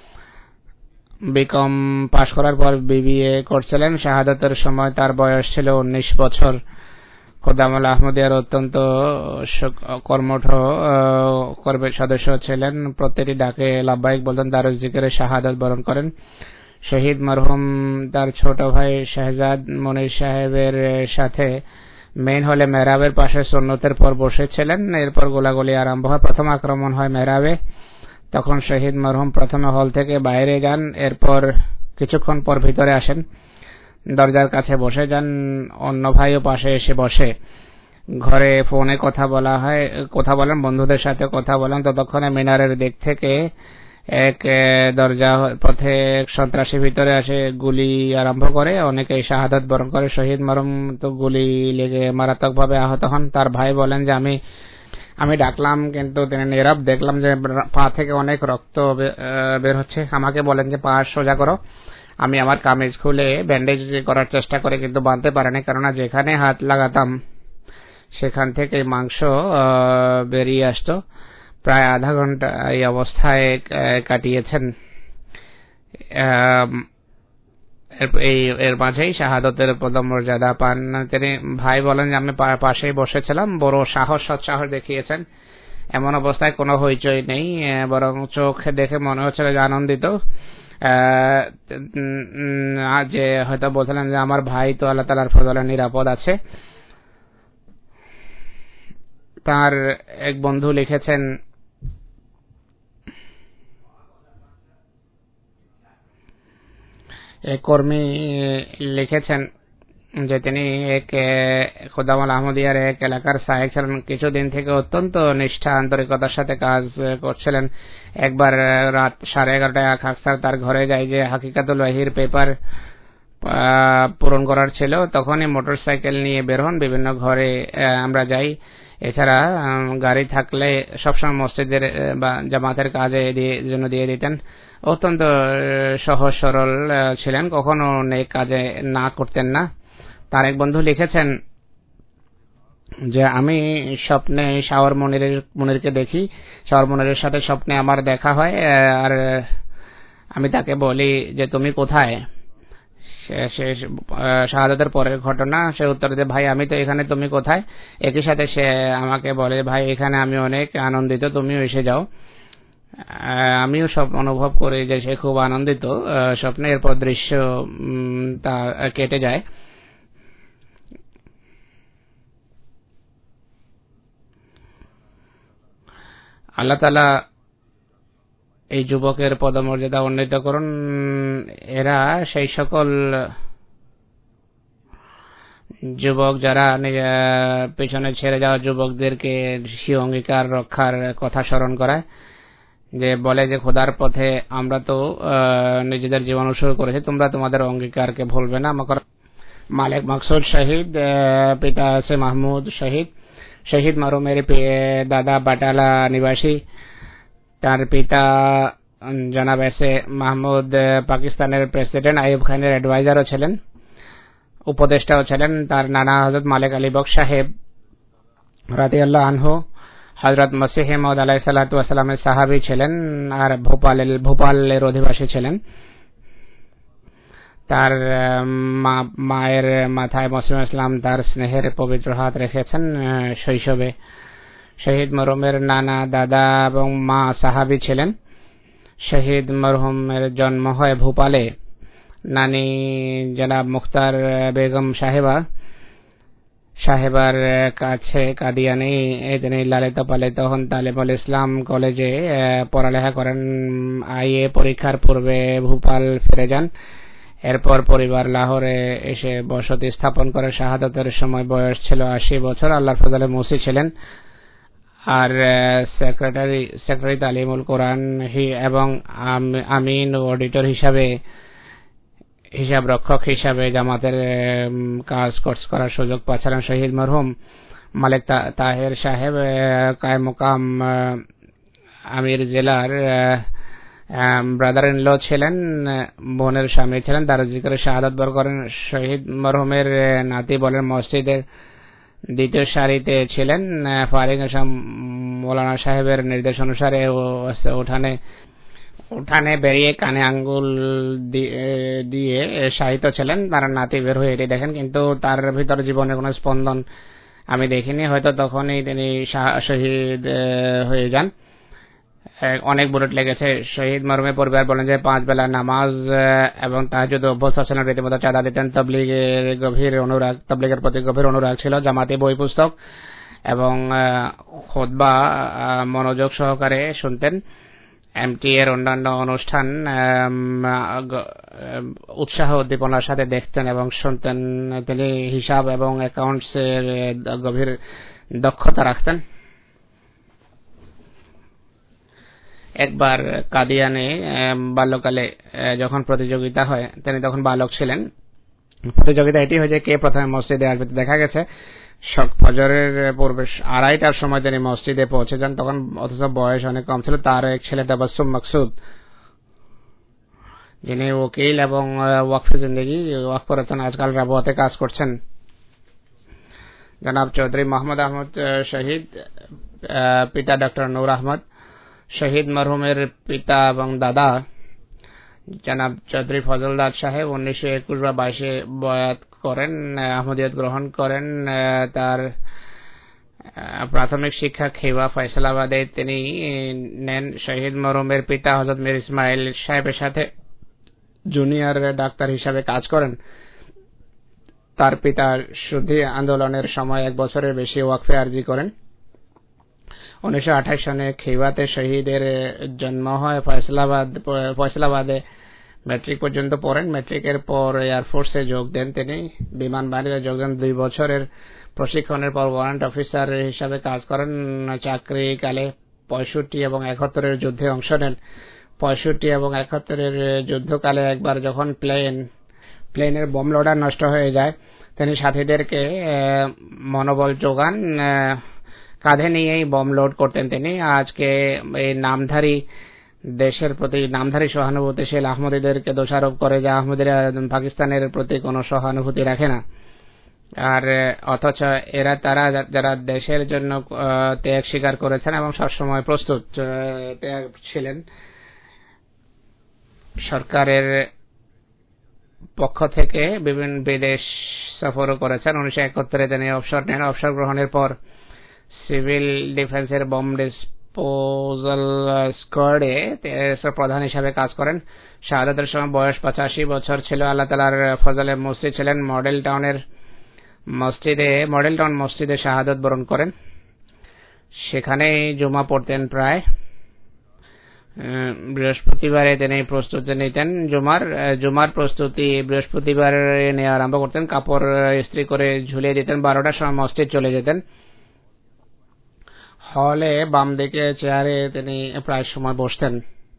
বিকম পাশ করার পর বিবিএ করছিলেন। শাহাদাতের সময় তার বয়স ছিল 19 বছর। খোদামুল আহমদিয়ার অত্যন্ত কর্মঠ সদস্য ছিলেন। প্রত্যেকটি ডাকে লাব্বাইক বলতেন। দারুস জিকিরে শাহাদাত বরণ করেন। শহীদ মরহুম তার ছোট ভাই শাহজাদ মুনির সাহেবের সাথে মেইন হলে মেহরাবের পাশে সুন্নতের পর বসেছিলেন। এরপর গোলাগুলি আরম্ভ হয়। প্রথম আক্রমণ হয় মেহরাবে। তখন শহীদ মরহুম প্রথমে হল থেকে বাইরে যান। এরপর কিছুক্ষণ পর ভিতরে আসেন। দরজার কাছে বসে যান। অন্য ভাইও পাশে এসে বসে। ঘরে ফোনে কথা বলেন, বন্ধুদের সাথে কথা বলেন। ততক্ষণে মিনারের দিক থেকে এক দরজা পথে সন্ত্রাসী ভিতরে আসে, গুলি আরম্ভ করে। অনেকেই শাহাদাত বরণ করে। শহীদ মরহুম তো গুলি লেগে মারাত্মকভাবে আহত হন। তার ভাই বলেন যে আমি ডাকলাম কিন্তু তিনি নীরব। দেখলাম যে পা থেকে অনেক রক্ত বের হচ্ছে। আমাকে বলেন যে পা সোজা করো। আমি আমার কামিজ খুলে ব্যান্ডেজ করার চেষ্টা করি কিন্তু বাঁধতে পারিনি, কেননা যেখানে হাত লাগাতাম সেখান থেকে মাংস বেরিয়ে আসতো। প্রায় আধা ঘন্টা এই অবস্থায় কাটিয়েছেন। এর মাঝেই শাহাদতের পদমর্যাদা পান তিনি। ভাই বলেন যে আমি পাশেই বসেছিলাম। বড় সৎসাহস দেখিয়েছেন। এমন অবস্থায় কোনো হইচই নেই, বরং চোখ দেখে মনে হচ্ছিল যে আনন্দিত। যে হয়তো বলছিলেন যে আমার ভাই তো আল্লাহ তাআলার ফজলে নিরাপদ আছে। তার এক বন্ধু লিখেছেন, এক কর্মী লিখেছেন যে তিনি এক খোদামুল আহমদিয়ার এক এলাকার সাহেব ছিলেন। কিছুদিন থেকে অত্যন্ত নিষ্ঠা আন্তরিকতার সাথে কাজ করছিলেন। একবার রাত 11:30 খাকসার তার ঘরে যায় যে হাকিকাতুল ওয়াহির পেপার পূরণ করার ছিল। তখনই মোটরসাইকেল নিয়ে বের হন। বিভিন্ন ঘরে আমরা যাই। এছাড়া গাড়ি থাকলে সবসময় মসজিদের বা জামাতের কাজে জন্য দিয়ে দিতেন। অত্যন্ত সহজ সরল ছিলেন, কখনো নেক কাজে না করতেন না। তার এক বন্ধু লিখেছেন যে আমি স্বপ্নে শাওর মুনিরকে দেখি। শাওর মুনিরের সাথে স্বপ্নে আমার দেখা হয়, আর আমি তাকে বলি যে তুমি কোথায়। সে শাহাদাতের পরের ঘটনা, সে উত্তর দেয় ভাই আমি তো এখানে, তুমি কোথায়। একই সাথে সে আমাকে বলে ভাই এখানে আমি অনেক আনন্দিত, তুমিও এসে যাও। আমিও সব অনুভব করি যে সে খুব আনন্দিত স্বপ্নে। এরপর দৃশ্য তা কেটে যায়। আল্লাহ তাআলা এই যুবকের পদমর্যাদা উন্নীত করুন। এরা সেই সকল যুবক যারা পেছনে ছেড়ে যাওয়া যুবকদেরকে সেই অঙ্গীকার রক্ষার কথা স্মরণ করায়। যে বলে যে খোদার পথে আমরা তো নিজেদের জীবন উৎসর্গ করেছি, তোমরা তোমাদের অঙ্গীকারকে ভুলবে না। মালিক মকসুদ শহীদ, পিতা সে মাহমুদ শহীদ। শহীদ মরহুমের দাদা বাটালা নিবাসী, তার পিতা জনাব এসে মাহমুদ পাকিস্তানের প্রেসিডেন্ট আইয়ুব খানের অ্যাডভাইজারও ছিলেন, উপদেষ্টাও ছিলেন। তার নানা হযরত মালিক আলী বক্স সাহেব রাদিয়াল্লাহু আনহু হযরত মসিহ মাউদ আলাইহিস সালাতু ওয়াস সালামের সাহাবী ছিলেন আর ভোপালের অধিবাসী ছিলেন। তার মায়ের মাথায় মসিহ ইসলাম তার স্নেহের পবিত্র হাত রেখেছেন শৈশবে। শহীদ মরহুমের নানা, দাদা এবং মা সাহাবী ছিলেন। শহীদ মরহুমের জন্ম হয় ভোপালে। নানি জনাব মুখতার বেগম সাহেবার কাছে কাদিয়ানি তিনি লালিত পালিত হন। তালিমুল ইসলাম কলেজে পড়ালেখা করেন। আইএ পরীক্ষার পূর্বে ভোপাল ফিরে যান। এরপর পরিবার লাহোরে এসে বসতি স্থাপন করে। শাহাদাতের সময় বয়স ছিল 80 বছর। আল্লাহর ফজলে মুসি ছিলেন আর সেক্রেটারি তালিমুল কোরআন এবং আমিন ও অডিটর হিসাব রক্ষক হিসাবে জামাতের কাজ করার সুযোগ পাচ্ছিলেন। শহীদ মরহুম মালিক তাহের সাহেব কায়ে মুকাম আমির জেলার ব্রাদার ইন ল ছিলেন, বোনের স্বামী ছিলেন। দারুজিকরে শাহাদাত বরণ করেন। শহীদ মরহুমের নাতি বলেন মসজিদের দ্বিতীয় সারিতে ছিলেন। ফারিক মৌলানা সাহেবের নির্দেশ অনুসারে উঠানে বেরিয়ে কানে আঙ্গুল দিয়ে শায়িত ছিলেন। তার নাতি বের হয়ে এটি দেখেন, কিন্তু তার ভিতর জীবনের কোনো স্পন্দন আমি দেখিনি। হয়তো তখনই তিনি শহীদ হয়ে যান। অনেক বুলেট লেগেছে। শহীদ মরহুমের পরিবার বলেন যে 5 বেলা নামাজ এবং তাহাজ্জুদ অভ্যস্ত ছিলেন, রীতিমতো চাঁদা দিতেন। তবলিগের প্রতি গভীর অনুরাগ ছিল। জামাতি বই পুস্তক এবং খুতবা মনোযোগ সহকারে শুনতেন। এমটি এর অন্যান্য অনুষ্ঠান উৎসাহ উদ্দীপনার সাথে দেখতেন এবং শুনতেন। তিনি হিসাব এবং অ্যাকাউন্টস এর গভীর দক্ষতা রাখতেন। একবার কাদিয়ানে বাল্যকালে যখন প্রতিযোগিতা হয়, তিনি তখন বালক ছিলেন। প্রতিযোগিতা এটি হয় যে কে প্রথমে মসজিদে আসবে। দেখা গেছে ফজরের পূর্বে 2:30টার সময় তিনি মসজিদে পৌঁছে যান, তখন অথচ বয়স অনেক কম ছিল। তার এক ছেলে তাবাসসুম মাকসুদ, যিনি উকিল এবং ওয়াকফে জিন্দেগি ওয়াকফ করেছেন, আজকাল রাবুয়াতে কাজ করছেন। জনাব চৌধুরী মোহাম্মদ আহমদ শহীদ, পিতা ডক্টর নূর আহমদ। শহীদ মরহুমের পিতা এবং দাদা জনাব চৌধুরী ফজলদার সাহেব 1921 বা 22-এ বয়াত করেন, আহমদিয়ত গ্রহণ করেন। তার প্রাথমিক শিক্ষা খেওয়া ফয়সালাবাদে তিনি নেন। শহীদ মরহুমের পিতা হযরত মীর ইসমাইল সাহেবের সাথে জুনিয়র ডাক্তার হিসাবে কাজ করেন। তার পিতা সুধী আন্দোলনের সময় 1 বছরের বেশি ওয়াকফে আরজি করেন। 1928 সনে খেওয়াতে শহীদের জন্ম হয়। ফয়সালাবাদে ম্যাট্রিক পর্যন্ত পড়েন। ম্যাট্রিকের পর এয়ারফোর্সে যোগ দেন। তিনি বিমান বাহিনীতে যোগ দেন। 2 বছরের প্রশিক্ষণের পর ওয়ারেন্ট অফিসার হিসাবে কাজ করেন। চাকরিকালে 65 এবং 71-এর যুদ্ধে অংশ নেন। 65 এবং 71-এর যুদ্ধকালে একবার যখন প্লেনের বোম লোডার নষ্ট হয়ে যায়, তিনি সাথীদেরকে মনোবল যোগান। কাঁধে নিয়েই বোম লোড করতেন তিনি। আজকে এই দেশের প্রতি নামধারী সহানুভূতিশীল আহমদীদেরকে দোষারোপ করে যে আহমদীরা পাকিস্তানের প্রতি কোনো সহানুভূতি রাখে না, আর অথচ তারা যারা দেশের জন্য ত্যাগ স্বীকার করেছেন এবং সবসময় প্রস্তুত ত্যাগ ছিলেন। সরকারের পক্ষ থেকে বিভিন্ন বিদেশ সফরও করেছেন। 1971-এ তিনি অবসর নেন। অবসর গ্রহণের পর সিভিল ডিফেন্সের বোম ডিসপোজাল স্কোয়াডে প্রধান হিসাবে কাজ করেন। শাহাদাতের সময় বয়স 85 বছর ছিল। আল্লাহ তাআলার ফজলে মসজিদ ছিলেন। মডেল টাউন মসজিদে শাহাদাত বরণ করেন। সেখানেই জুমা পড়তেন। প্রায় বৃহস্পতিবারে তিনি প্রস্তুতি নিতেন। জুমার প্রস্তুতি বৃহস্পতিবারে নেওয়া আরম্ভ করতেন। কাপড় ইস্ত্রি করে ঝুলিয়ে দিতেন। 12টার সময় মসজিদ চলে যেতেন। হলে বাম দিকে চেয়ারে তিনি প্রায় সময় বসতেন।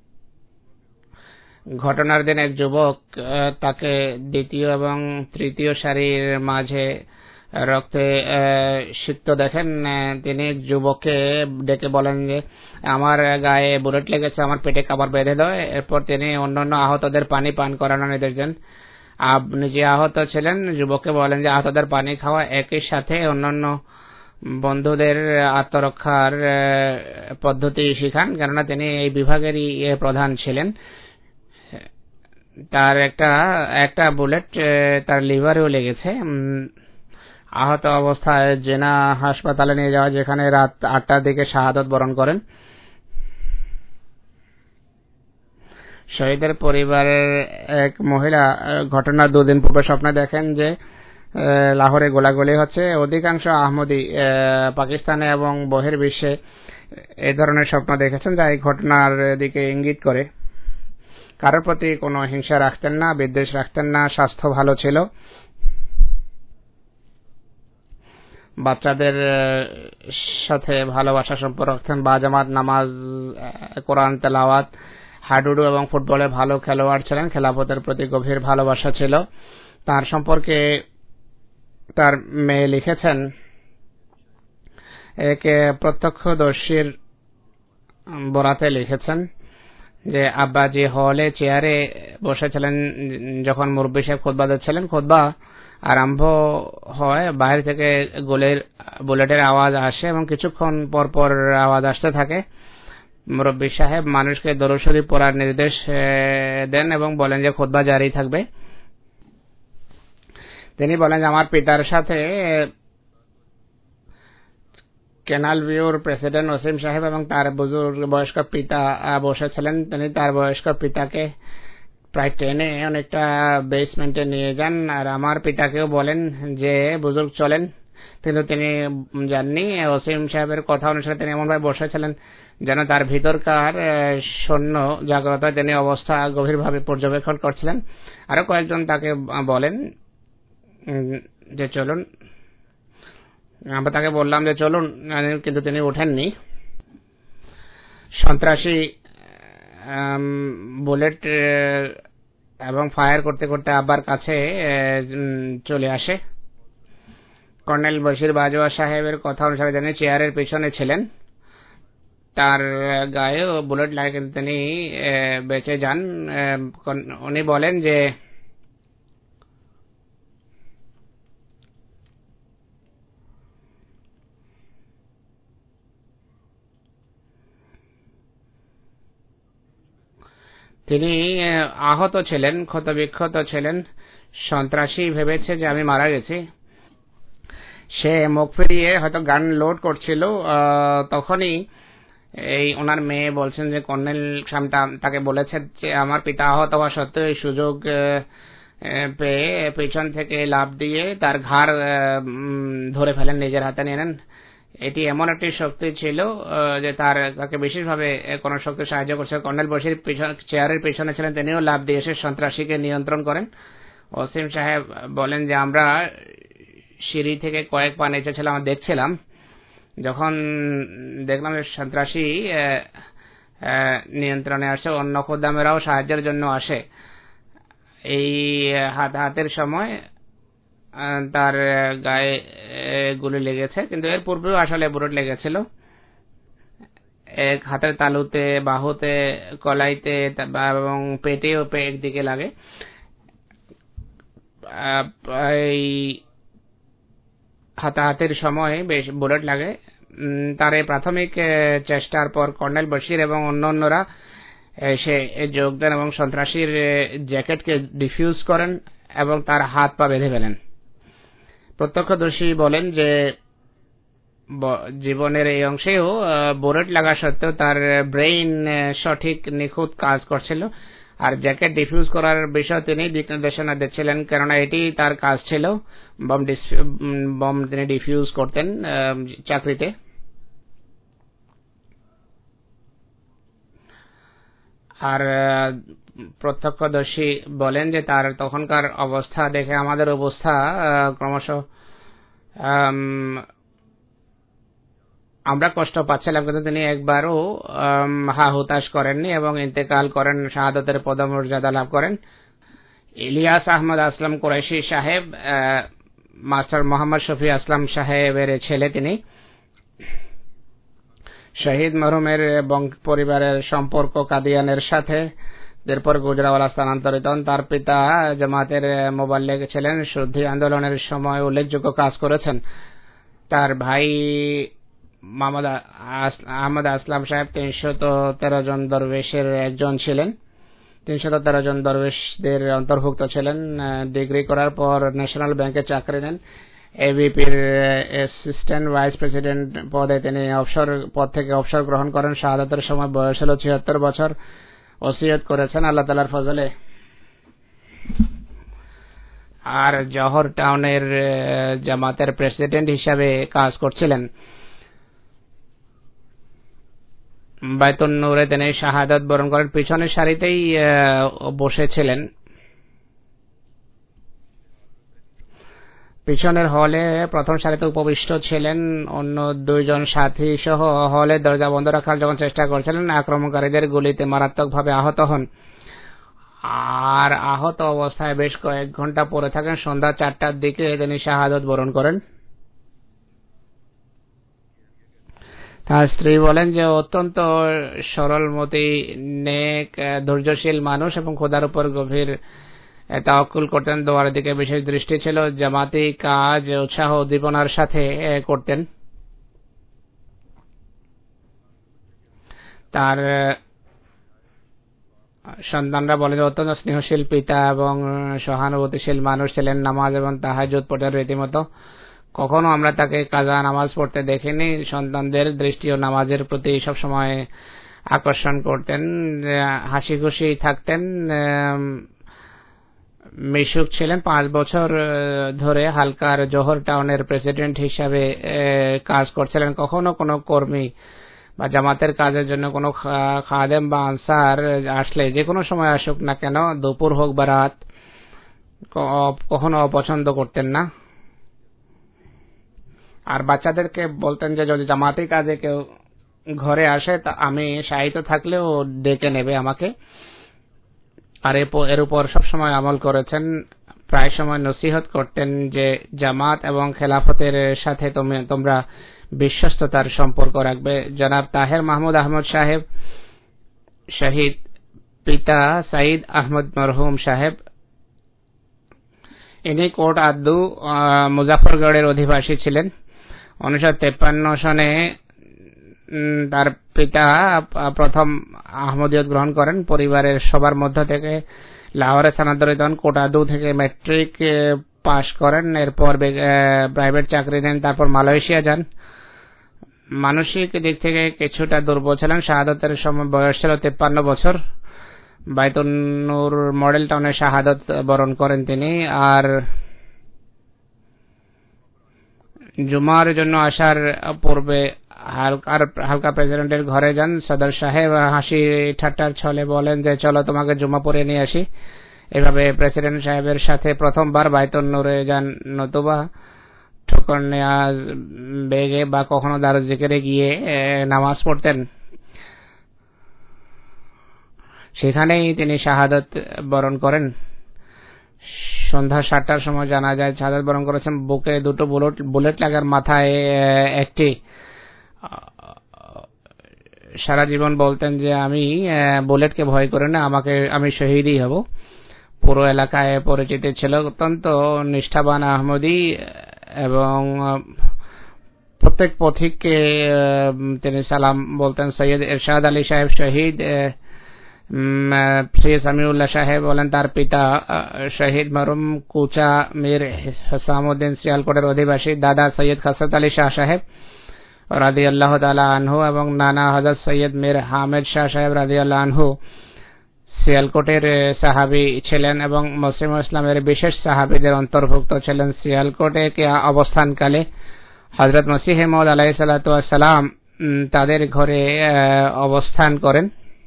ঘটনার দিন এক যুবক তাকে দ্বিতীয় এবং তৃতীয় সারির মাঝে রক্তে সিক্ত দেখেন। তিনি যুবককে ডেকে বলেন যে আমার গায়ে বুলেট লেগেছে, আমার পেটে কাপড় বেঁধে দাও। এরপর তিনি অন্যান্য আহতদের পানি পান করানোর নির্দেশ দেন। নিজে আহত ছিলেন, যুবককে বলেন যে আহতদের পানি খাওয়া, একই সাথে অন্যান্য বন্ধুদের আত্মরক্ষার পদ্ধতি শিখান, কেননা তিনি এই বিভাগেরই প্রধান ছিলেন। তার একটা বুলেট তার লিভারেও লেগেছে। আহত অবস্থায় জেনা হাসপাতালে নিয়ে যাওয়া, যেখানে রাত 8টার দিকে শাহাদত বরণ করেন। শহীদের পরিবারের এক মহিলা ঘটনার 2 দিন পূর্বে স্বপ্নে দেখেন যে লাহোরে গোলাগুলি হচ্ছে। অধিকাংশ আহমদী পাকিস্তানে এবং বহির্বিশ্বে এই ধরনের স্বপ্ন দেখেছেন, যা এই ঘটনার দিকে ইঙ্গিত করে। কারোর প্রতি কোনো হিংসা রাখতেন না, বিদ্বেষ রাখতেন না, স্বাস্থ্য ভালো ছিল। বাচ্চাদের সাথে ভালোবাসা সম্পর্ক রাখতেন। বাজামাত, নামাজ, কোরআন তেলাওয়াত, হাডুডু এবং ফুটবলে ভালো খেলোয়াড় ছিলেন। খেলাফতের প্রতি গভীর ভালোবাসা ছিল। তার সম্পর্কে তার মেয়ে লিখেছেন, এক প্রত্যক্ষদর্শীর বরাতে লিখেছেন যে আব্বাজি হলে চেয়ারে বসেছিলেন যখন মুরব্বী সাহেব খুতবা দিচ্ছিলেন। খুতবা আরম্ভ হয়, বাইরে থেকে বুলেটের আওয়াজ আসে এবং কিছুক্ষণ পর পর আওয়াজ আসতে থাকে। মুরব্বী সাহেব মানুষকে দরুদ শরীফ পড়ার নির্দেশ দেন এবং বলেন যে খুতবা জারি থাকবে। তিনি বলেন যে আমার পিতার সাথে কেনাল ভিউর প্রেসিডেন্ট ওসিম সাহেব এবং তার বয়স্ক পিতা বসেছিলেন। তিনি তার বয়স্ক পিতাকে প্রায় টেনে অনেকটা বেসমেন্টে নিয়ে যান, আর আমার পিতাকেও বলেন যে বুজুর্গ চলেন, কিন্তু তিনি যাননি। ওসিম সাহেবের কথা অনুসারে তিনি এমনভাবে বসেছিলেন যেন তার ভিতরকার শূন্য জাগ্রতা তিনি অবস্থা গভীরভাবে পর্যবেক্ষণ করছিলেন। আরো কয়েকজন তাকে বলেন যে চলুন, আমরা তাকে বললাম যে চলুন, কিন্তু তিনি ওঠেননি। সন্ত্রাসী বুলেট এবং ফায়ার করতে করতে আব্বার কাছে চলে আসে। কর্নেল বশির বাজওয়া সাহেবের কথা অনুসারে তিনি চেয়ারের পেছনে ছিলেন। তার গায়েও বুলেট লাগে, কিন্তু তিনি বেঁচে যান। উনি বলেন যে তিনি আহত ছিলেন, ক্ষতবিক্ষত ছিলেন। সন্ত্রাসী ভেবেছে যে আমি মারা গেছি। সে মুখ ফিরিয়ে হয়তো গান লোড করছিল, তখনই এই ওনার মেয়ে বলছেন যে কর্নেল তাকে বলেছে যে আমার পিতা আহত হওয়া সত্ত্বেও এই সুযোগ পেয়ে পেছন থেকে লাফ দিয়ে তার ঘাড় ধরে ফেলেন, নিজের হাতে নিয়ে নেন। এটি এমন একটি শক্তি ছিল যে তাকে বিশেষভাবে কোন শক্তি সাহায্য করছে। কর্নেল বশির চেয়ারের পেছনে ছিলেন, তিনিও লাফ দিয়ে এসে সন্ত্রাসীকে নিয়ন্ত্রণ করেন। ওসিম সাহেব বলেন যে আমরা সিঁড়ি থেকে কয়েক পা নিচে ছিলাম, দেখছিলাম। যখন দেখলাম সন্ত্রাসী নিয়ন্ত্রণে আসে, অন্য খোদ্দামেরাও সাহায্যের জন্য আসে। এই হাতের সময় তার গায়ে গুলি লেগেছে, কিন্তু এর পূর্বেও আসলে বুলেট লেগেছিল। এক হাতের তালুতে, বাহুতে, কলাইতে এবং পেটেও একদিকে লাগে। এই হাতাহাতির সময় বেশ বুলেট লাগে। তার এই প্রাথমিক চেষ্টার পর কর্নেল বশির এবং অন্যান্যরা এসে যোগ দেন এবং সন্ত্রাসীর জ্যাকেটকে ডিফিউজ করেন এবং তার হাত পা বেঁধে ফেলেন। প্রত্যক্ষদর্শী বলেন যে জীবনের এই অংশেও বুলেট লাগা সত্ত্বেও তার ব্রেইন সঠিক নিখুঁত কাজ করছিল, আর জ্যাকেট ডিফিউজ করার বিষয়ে তিনি দিক নির্দেশনা দিচ্ছিলেন, কেননা এটি তার কাজ ছিল। বম তিনি ডিফিউজ করতেন চাকরিতে। আর প্রত্যক্ষদর্শী বলেন যে তার তখনকার অবস্থা দেখে আমাদের অবস্থা ক্রমশ আমরা কষ্ট পাচ্ছিলাম, কিন্তু তিনি একবারও হা হুতাশ করেননি এবং ইন্তেকাল করেন, শাহাদাতের পদমর্যাদা লাভ করেন। ইলিয়াস আহমদ আসলাম কুরাইশি সাহেব মাস্টার মোহাম্মদ শফি আসলাম সাহেবের ছেলে। তিনি শহীদ মরহুমের পরিবারের সম্পর্ক কাদিয়ানের সাথে, এরপর গুজরাওয়ালা স্থানান্তরিত হন। তার পিতা জামাতের মোবাল্লিগ ছিলেন, শুদ্ধি আন্দোলনের সময় উল্লেখযোগ্য কাজ করেছেন। তার ভাই আহমদ আসলাম সাহেব 313 জন দরবেশের একজন ছিলেন, 313 জন দরবেশদের অন্তর্ভুক্ত ছিলেন। ডিগ্রি করার পর ন্যাশনাল ব্যাংকে চাকরি নেন। এবিপির অ্যাসিস্ট্যান্ট ভাইস প্রেসিডেন্ট পদে তিনি পদ থেকে অবসর গ্রহণ করেন। শাহাদাতের সময় বয়স হল 76 বছর। ওসিয়ত করেছেন আল্লাহ তাআলার ফজলে। আর জহর টাউনের জামাতের প্রেসিডেন্ট হিসাবে কাজ করছিলেন। বাইতুন নূরে তিনি শাহাদাত বরণ করেন। পিছনের সারিতেই বসেছিলেন, পিছনের হলে প্রথম সারিতে উপবিষ্ট ছিলেন। অন্য দুইজন সাথী সহ হলে দরজা বন্ধ রাখার যখন চেষ্টা করছিলেন, আক্রমণকারীদের গুলিতে মারাত্মকভাবে আহত হন। আর আহত অবস্থায় বেশ কয়েক ঘন্টা পড়ে থাকেন। সন্ধ্যা 4টার দিকে তিনি শাহাদাত বরণ করেন। তার স্ত্রী বলেন যে অত্যন্ত সরলমতি, নেক, ধৈর্যশীল মানুষ এবং খোদার উপর গভীর তাওয়াক্কুল করতেন। দোয়ার দিকে বিশেষ দৃষ্টি ছিল। জামাতি কাজ উৎসাহ উদ্দীপনার সাথে করতেন। তার সন্তানরা বলে যে অত্যন্ত স্নেহশীল পিতা এবং সহানুভূতিশীল মানুষ ছিলেন। নামাজ এবং তাহাজ্জুদ পড়তেন রীতিমতো। কখনো আমরা তাকে কাজা নামাজ পড়তে দেখিনি। সন্তানদের দৃষ্টি ও নামাজের প্রতি সবসময় আকর্ষণ করতেন। হাসি খুশি থাকতেন, মিশুক ছিলেন। 5 বছর ধরে হালকার জোহর টাউনের প্রেসিডেন্ট হিসাবে কাজ করছিলেন। কখনো কোনো কর্মী বা জামাতের কাজের জন্য কোনো খাদেম বা আনসার আসলে, যে কোনো সময় আসুক না কেন, দুপুর হোক বা রাত, কখনো অপছন্দ করতেন না। আর বাচ্চাদেরকে বলতেন যে যদি জামাতি কাজে কেউ ঘরে আসে তা আমি শায়িত থাকলেও ডেকে নেবে আমাকে। আর এর উপর সবসময় আমল করেছেন। প্রায় সময় নসিহত করতেন যে জামাত এবং খেলাফতের সাথে তোমরা বিশ্বস্ততার সম্পর্ক রাখবে। জনাব তাহের মাহমুদ আহমদ সাহেব শহীদ, পিতা সাইদ আহমদ মরহুম সাহেব। ইনি কোট আদু মুজাফরগড়ের অধিবাসী ছিলেন। 1953 সনে তার পিতা প্রথম আহমদিয়ত গ্রহণ করেন। পরিবারের সবার মধ্য থেকে লাহোরে স্থানান্তরিত হন। কোট আদু থেকে ম্যাট্রিক পাশ করেন। এরপর প্রাইভেট চাকরি নেন। তারপর মালয়েশিয়া যান। মানসিক দিক থেকে কিছুটা দুর্বল ছিলেন। শাহাদাতের সময় বয়স ছিল 53 বছর। বাইতুন নূর মডেল টাউনে শাহাদাত বরণ করেন তিনি। আর জুমার জন্য আসার পূর্বে হালকা প্রেসিডেন্টের ঘরে যান। সদর সাহেব হাসি ঠাট্টার ছলে বলেন যে চলো তোমাকে জুমা পড়ে নিয়ে আসি। এভাবে প্রেসিডেন্ট সাহেবের সাথে প্রথমবার বাইতুন নূরে যান, নতুবা ঠোকর নেওয়াজ বেগে বা কখনো দারুল জিকিরে গিয়ে নামাজ পড়তেন। সেখানেই তিনি শাহাদাত বরণ করেন। সন্ধ্যা 7টার সময় জানা যায় শাহাদাত বরণ করেছেন। বুকে 2টো বুলেট লাগার, মাথায় একটি। সারা জীবন বলতেন যে আমি বুলেটকে ভয় করি না, আমি শহীদই হব। পুরো এলাকায় পরিচিত ছিল। অত্যন্ত নিষ্ঠাবান আহমদী এবং প্রত্যেক পথিককে তিনি সালাম বলতেন। সৈয়দ এরশাদ আলী সাহেব শহীদ, সৈয়দ সামিউল্লাহ সাহেব বলেন তার পিতা শহীদ মরহুম কুচা মীর হুসামউদ্দিন সিয়ালকোটের অধিবাসী। দাদা সৈয়দ খসরত আলী শাহ সাহেব রাদিয়াল্লাহু তাআলা আনহু এবং নানা হযরত সৈয়দ মীর হামিদ শাহ সাহেব রাদিয়াল্লাহু আনহু সিয়ালকোটের সাহাবী ছিলেন এবং মুসলিম ইসলামের বিশেষ সাহাবীদের অন্তর্ভুক্ত ছিলেন। সিয়ালকোটে অবস্থানকালে হযরত মসিহ মাউদ আলাইহিস সালাতু ওয়াস সালাম তাদের ঘরে অবস্থান করেন।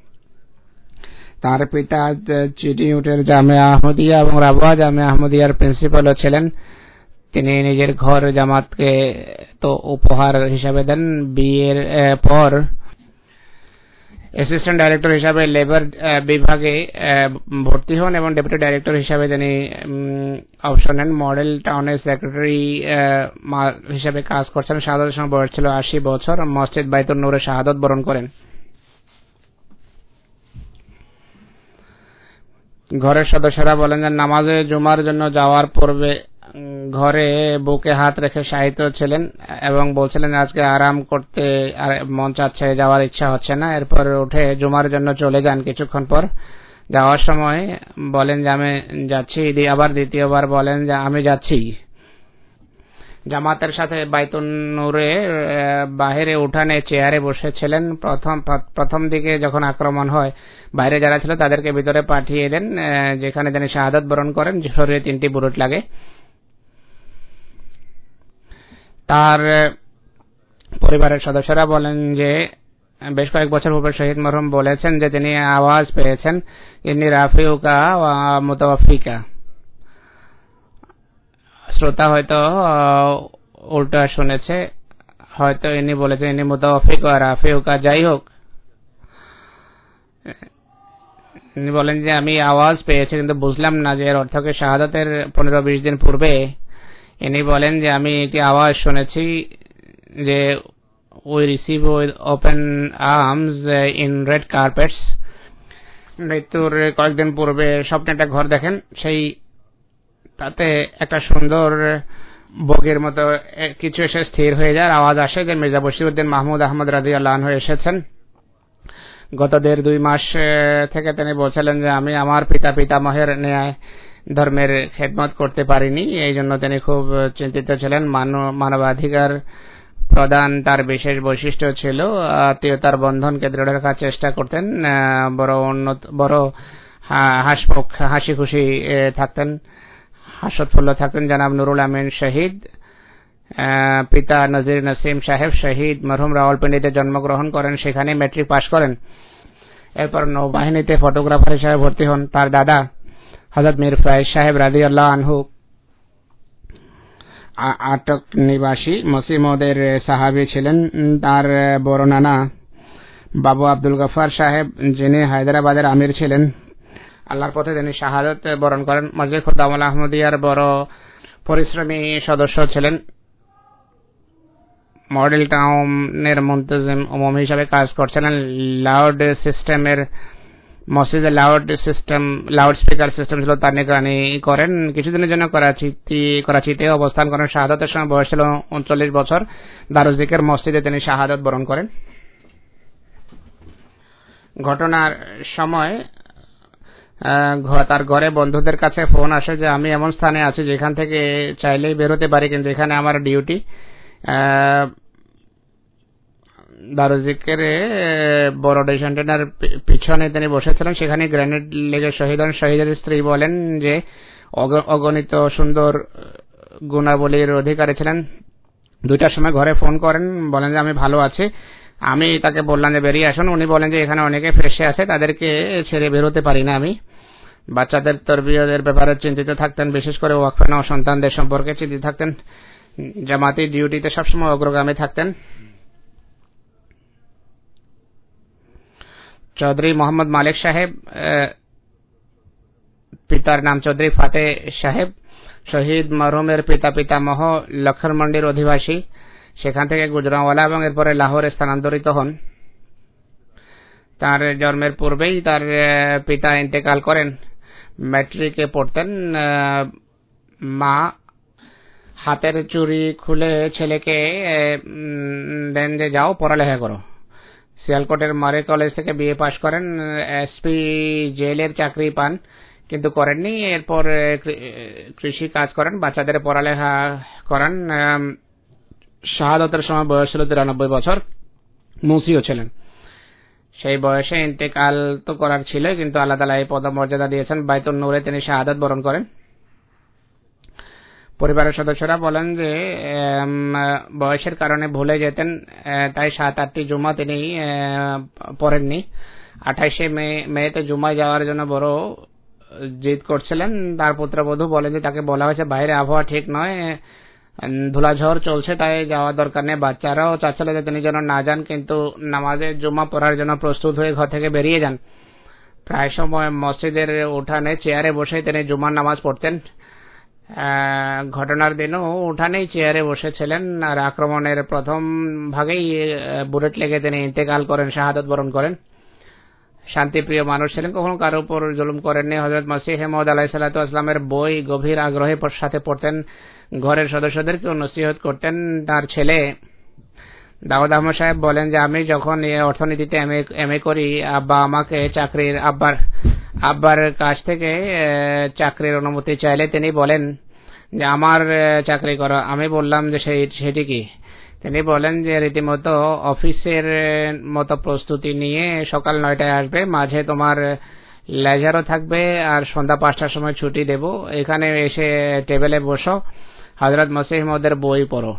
তার পিতা চিটিউটের জামিয়া আহমদিয়া এবং রাবওয়া জামিয়া আহমদিয়ার প্রিন্সিপালও ছিলেন। তিনি নিজের ঘর জামাতকে তো উপহার হিসাবে দেন। বিয়ের পর অ্যাসিস্ট্যান্ট ডাইরেক্টর হিসাবে লেবার বিভাগে ভর্তি হন এবং ডেপুটি ডাইরেক্টর হিসাবে তিনি অবসর নেন। মডেল টাউনের সেক্রেটারি হিসাবে কাজ করছেন। শাহাদাতের সময় বয়স ছিল 80 বছর। মসজিদ বাইতুন নূরে শাহাদাত বরণ করেন। ঘরের সদস্যরা বলেন যে নামাজে জুমার জন্য যাওয়ার পূর্বে ঘরে বুকে হাত রেখে শায়িত ছিলেন এবং বলছিলেন আজকে আরাম করতে মন চাচ্ছে, যাওয়ার ইচ্ছা হচ্ছে না। এরপর উঠে জুমার জন্য চলে যান। কিছুক্ষণ পর যাওয়ার সময় বলেন যে আমি যাচ্ছি, আবার দ্বিতীয়বার বলেন যে আমি যাচ্ছি। জামাতের সাথে বাইতুন নূরে বাহিরে উঠানে চেয়ারে বসেছিলেন। প্রথম দিকে যখন আক্রমণ হয় বাইরে যারা ছিল তাদেরকে ভিতরে পাঠিয়ে দেন, যেখানে তিনি শাহাদাত বরণ করেন। শরীরে 3টি বুলেট লাগে। তার পরিবারের সদস্যরা বলেন যে বেশ কয়েক বছর পূর্বে শহীদ মরহুম বলেছেন যে তিনি আওয়াজ পেয়েছেন ইন্নী রাফিউকা ওয়া মুতাওয়াফিকা। শ্রোতা হয়তো উল্টা শুনেছে, হয়তো ইনি বলেছেন ইন্নী মুতাওয়াফিকা ওয়া রাফিউকা। যাই হোক, ইনি বলেন যে আমি আওয়াজ পেয়েছি কিন্তু বুঝলাম না যে এর অর্থ কি শাহাদাতের 15-20 দিন পূর্বে ইনি বলেন যে আমি একটি আওয়াজ শুনেছি যে we receive with open arms in red carpets। মৃত্যুর কয়েকদিন পূর্বে স্বপ্নে একটা ঘর দেখেন, সেই তাতে একটা সুন্দর বগির মতো কিছু এসে স্থির হয়ে যায়। আওয়াজ আসে যে মির্জা বশিরউদ্দিন মাহমুদ আহমদ রাদিয়াল্লাহু আনহু এসেছেন। গত 1.5-2 মাস থেকে তিনি বলছিলেন যে আমি আমার পিতামহের ন্যায় ধর্মের খেদমত করতে পারিনি, এই জন্য তিনি খুব চিন্তিত ছিলেন। মানবাধিকার প্রদান তার বিশেষ বৈশিষ্ট্য ছিল। আত্মীয়তার বন্ধনকে দৃঢ় রাখার চেষ্টা করতেন। বড় হাসি খুশি থাকতেন, হাস্যোৎফুল্ল থাকতেন। জনাব নুরুল আমিন শহীদ, পিতা নজির নসিম সাহেব শহীদ মরহুম রাওয়ালপিন্ডিতে জন্মগ্রহণ করেন, সেখানে ম্যাট্রিক পাশ করেন। এরপর নৌবাহিনীতে ফটোগ্রাফার হিসেবে ভর্তি হন। তার দাদা হযরত মীর ফায়েজ সাহেব রাদিয়াল্লাহু আনহু আটক নিবাসী মসিমদের সাহাবী ছিলেন। তার বড় নানা বাবু আব্দুল গফফার সাহেব, যিনি হায়দ্রাবাদের আমির ছিলেন, আল্লাহর পথে তিনি শাহাদাত বরণ করেন। মসজিদ খুদ্দামুল আহমদিয়ার বড় পরিশ্রমী সদস্য ছিলেন। মডেল টাউনের মুনতাজিম উমুম হিসাবে কাজ করছিলেন। লাউড সিস্টেমের মসজিদে লাউড স্পিকার সিস্টেম ছিল, তার নিগরানি করেন। কিছুদিনের জন্য করাচিতে অবস্থান করেন। শাহাদাতের সময় বয়স ছিল 39 বছর। দারুজ যিকির মসজিদে তিনি শাহাদাত বরণ করেন। ঘটনার সময় তার ঘরে বন্ধুদের কাছে ফোন আসে যে আমি এমন স্থানে আছি যেখান থেকে চাইলেই বেরোতে পারি, কিন্তু এখানে আমার ডিউটি। দারুজ যিকিরে বড় ডিশ অ্যান্টেনার পিছনে তিনি বসেছিলেন, সেখানে গ্রেনেড লেগে শহীদ হন। শহীদের স্ত্রী বলেন যে অগণিত সুন্দর গুণাবলীর অধিকারী ছিলেন। 2টার সময় ঘরে ফোন করেন, বলেন যে আমি ভালো আছি। আমি তাকে বললাম যে বেরিয়ে আসুন। উনি বলেন যে এখানে অনেকে ফ্রেশে আছে, তাদেরকে ছেড়ে বেরোতে পারি না আমি। বাচ্চাদের তরবিয়তের ব্যাপারে চিন্তিত থাকতেন, বিশেষ করে ওয়াকফানা ও সন্তানদের সম্পর্কে চিন্তিত থাকতেন। জামাতি ডিউটিতে সবসময় অগ্রগামী থাকতেন। চৌধুরী মোহাম্মদ মালিক সাহেব, পিতার নাম চৌধুরী ফাতে সাহেব, শহীদ মরহুমের পিতামহ লক্ষরমন্ডির অধিবাসী। সেখান থেকে গুজরাওয়ালা এবং এরপরে লাহোরে স্থানান্তরিত হন। তার জন্মের পূর্বেই তার পিতা ইন্তেকাল করেন। ম্যাট্রিকে পড়তেন। মা হাতের চুড়ি খুলে ছেলেকে দেন যে যাও পড়ালেখা করো। সিয়ালকোটের মারে কলেজ থেকে বিএ পাশ করেন। এসপি জেলের চাকরি পান, কিন্তু করেননি। এরপর কৃষি কাজ করেন, বাচ্চাদের পড়ালেখা করান। শাহাদাতের সময় বয়স ছিল 93 বছর। মুসিও ছিলেন। সেই বয়সে ইন্তেকাল তো করার ছিল, কিন্তু আল্লাহ তাআলা এই পদমর্যাদা দিয়েছেন। বাইতুন নূরে তিনি শাহাদাত বরণ করেন। পরিবারের সদস্যরা বলেন যে বয়সের কারণে ভুলে যেতেন, তাই 7-8টি জুমা তিনি পড়েননি। 28শে মেতে জুমায় যাওয়ার জন্য বড় জিদ করছিলেন। তার পুত্রবধূ বলেন যে তাকে বলা হয়েছে বাইরে আবহাওয়া ঠিক নয়, ধুলাঝড় চলছে, তাই যাওয়ার দরকার নেই। বাচ্চারাও চাচ্ছিল যে তিনি যেন না যান, কিন্তু নামাজে জুমা পড়ার জন্য প্রস্তুত হয়ে ঘর থেকে বেরিয়ে যান। প্রায় সময় মসজিদের উঠানে চেয়ারে বসে তিনি জুমার নামাজ পড়তেন। ঘটনার দিনও উঠানেই চেয়ারে বসেছিলেন। আর আক্রমণের প্রথম ভাগেই বুলেট লেগে তিনি ইন্তেকাল করেন, শাহাদাত বরণ করেন। শান্তিপ্রিয় মানুষ ছিলেন, কখনো কারো উপর জুলুম করেননি। হযরত মসিহ মাউউদ আলাইহিস সালাতু ওয়াস সালামের বই গভীর আগ্রহের সাথে পড়তেন, ঘরের সদস্যদেরকেও নসিহত করতেন। তার ছেলে দাউদ আহমদ সাহেব বলেন যে আমি যখন অর্থনীতিতে এমএ করি, আব্বা আমাকে আব্বার কাছ থেকে চাকরির অনুমতি চাইলে তিনি বলেন যে আমার চাকরি করো। আমি বললাম যে সেটি কি? তিনি বলেন যে রীতিমতো অফিসের মতো প্রস্তুতি নিয়ে সকাল 9টায় আসবে, মাঝে তোমার লেজারও থাকবে, আর সন্ধ্যা 5টার সময় ছুটি দেব। এখানে এসে টেবিলে বসো, হযরত মসিহ মাউদের বই পড়ো,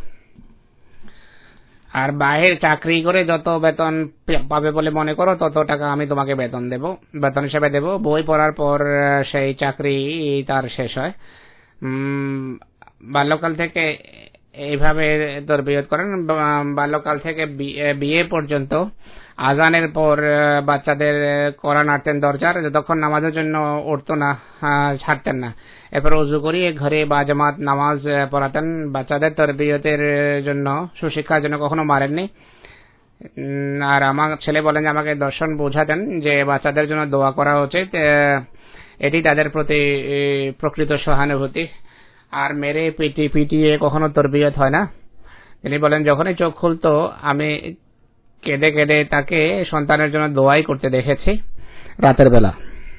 আর বাইরে চাকরি করে যত বেতন পাবে বলে মনে করো তত টাকা আমি তোমাকে বেতন হিসেবে দেব। বই পড়ার পর সেই চাকরি তার শেষ হয়। বাল্যকাল থেকে এইভাবে তরবিয়ত করেন। বাল্যকাল থেকে বিয়ে পর্যন্ত আজানের পর বাচ্চাদের কড়া নাড়তেন দরজার, যতক্ষণ নামাজের জন্য উঠতো না, ছাড়তেন না। এরপর উজু করিয়ে ঘরে বা জামাত নামাজ পড়াতেন। বাচ্চাদের তরবিয়তের জন্য, সুশিক্ষার জন্য কখনো মারেননি। আর আমার ছেলে বলেন যে আমাকে দর্শন বোঝাতেন যে বাচ্চাদের জন্য দোয়া করা উচিত, এটি তাদের প্রতি প্রকৃত সহানুভূতি। আর মেরে পিটিয়ে কখনো তরবিয়ত হয় না। তিনি বলেন যখনই চোখ খুলতো আমি কেঁদে কেঁদে তাকে সন্তানের জন্য দোয়াই করতে দেখেছি রাতের বেলা।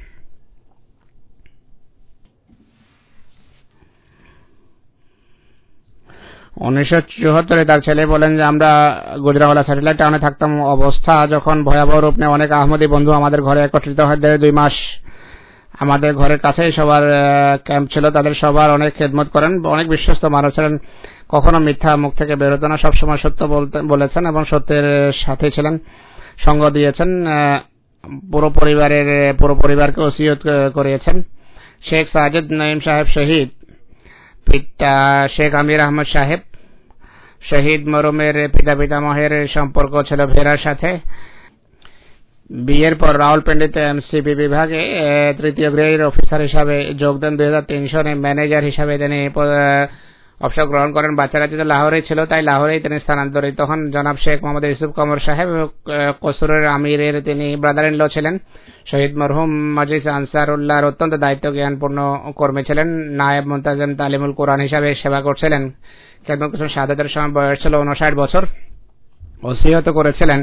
তার ছেলে বলেন যে আমরা গুজরাওয়ালা স্যাটেলাইট টাউনে থাকতাম। অবস্থা যখন ভয়াবহ রূপ নেয়, অনেক আহমদী বন্ধু আমাদের ঘরে একত্রিত হয়। 1.5-2 মাস আমাদের ঘরের কাছেই সবার ক্যাম্প ছিল। তাদের সবার অনেক খেদমত করেন, অনেক বিশ্বস্ত মানুষ ছিলেন, কখনো মিথ্যা মুখ থেকে বেরোতো না, সবসময় সত্য বলেছেন এবং সত্যের সাথে ছিলেন, সঙ্গ দিয়েছেন। পুরো পরিবারকে ওসিয়ত করিয়েছেন। শেখ সাজিদ নঈম সাহেব শহীদ, পিতা শেখ আমির আহমদ সাহেব শহীদ মরুমের পিতামহের সম্পর্ক ছিল ভেরার সাথে। বিয়ের পর রাওয়ালপিন্ডিতে এমসিবি বিভাগে 3য় গ্রেড অফিসার হিসাবে যোগ দেন। 2003 সালে ম্যানেজার হিসাবে তিনি অবসর গ্রহণ করেন। বাচ্চারা যেহেতু লাহোরে ছিল, তাই লাহোরেই তিনি স্থানান্তরিত হন। জনাব শেখ মোহাম্মদ ইউসুফ কমর সাহেব কসুরের আমিরের তিনি ব্রাদার ইন ল ছিলেন। শহীদ মরহুম মজলিস আনসারুল্লাহর অত্যন্ত দায়িত্ব জ্ঞানপূর্ণ কর্মী ছিলেন। নায়েব মুনতাজিম তালিমুল কোরআন হিসাবে সেবা করছিলেন। খেদমত করেছেন। শাহাদাতের সময় বয়স ছিল 59 বছর। ওসিয়ত করেছিলেন,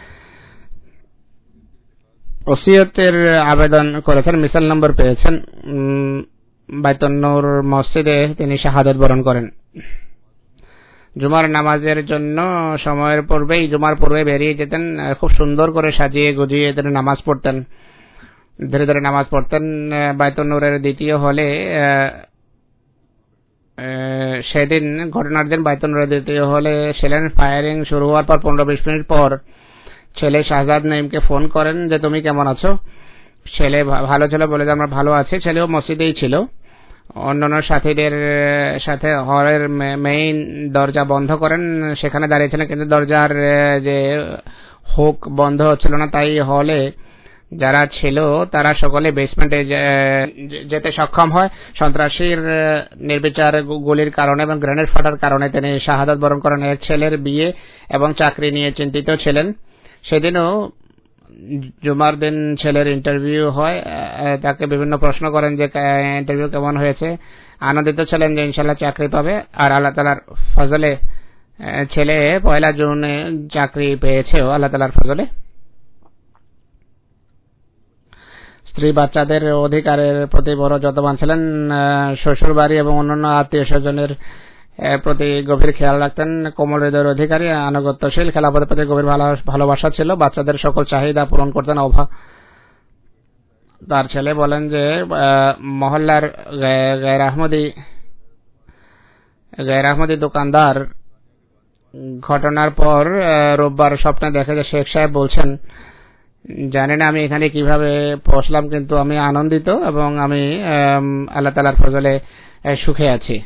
ওসিয়তের আবেদন করেছেন, মিসাল নম্বর পেয়েছেন। বাইতুন নূর মসজিদে তিনি শাহাদাত বরণ করেন। জুমার নামাজের জন্য জুমার পূর্বে বেরিয়ে যেতেন। খুব সুন্দর করে সাজিয়ে গুজিয়ে তিনি নামাজ পড়তেন, ধীরে ধীরে নামাজ পড়তেন। বাইতুন নূরের দ্বিতীয় হলে সেদিন ঘটনার দিন বাইতুন নূরের দ্বিতীয় হলে ছিলেন। ফায়ারিং শুরু হওয়ার পর 15-20 মিনিট পর ছেলে শাহজাদ নঈমকে ফোন করেন যে তুমি কেমন আছো। ছেলে ভালো ছিল বলে যে আমরা ভালো আছি। ছেলেও মসজিদেই ছিল, অন্যান্য সাথীদের সাথে হলের মেইন দরজা বন্ধ করেন, সেখানে দাঁড়িয়েছিলেন, কিন্তু দরজার যে হুক বন্ধ হচ্ছিল না, তাই হলে যারা ছিল তারা সকলে বেসমেন্টে যেতে সক্ষম হয়। সন্ত্রাসীর নির্বিচার গুলির কারণে এবং গ্রেনেড ফাটার কারণে তিনি শাহাদাত বরণ করেন। এর ছেলের বিয়ে এবং চাকরি নিয়ে চিন্তিত ছিলেন। সেদিনও জুমার দিন ছেলের ইন্টারভিউ হয়। তাকে বিভিন্ন প্রশ্ন করেন যে ইন্টারভিউ কেমন হয়েছে। আনন্দিত ছিলেন যে ইনশাল্লাহ চাকরি পাবে। আর আল্লাহ তাআলার ফজলে ছেলে 1 জুনে চাকরি পেয়েছেও আল্লাহ তাআলার ফজলে। স্ত্রী বাচ্চাদের অধিকারের প্রতি বড় যত্নবান ছিলেন। শ্বশুর বাড়ি এবং অন্যান্য আত্মীয় স্বজনের প্রতি গভীর খেয়াল রাখতেন। কোমল হৃদয়ের অধিকারী, আনুগত্যশীল, খেলাফতের প্রতি গভীর ভালোবাসা ছিল। বাচ্চাদের সকল চাহিদা পূরণ করতেন। তার ছেলে বলেন যে মহল্লার গায়র আহমদি দোকানদার ঘটনার পর রোববার স্বপ্নে দেখে যে শেখ সাহেব বলছেন জানি না আমি এখানে কিভাবে পৌঁছলাম, কিন্তু আমি আনন্দিত এবং আমি আল্লাহ তাআলার ফজলে সুখে আছি।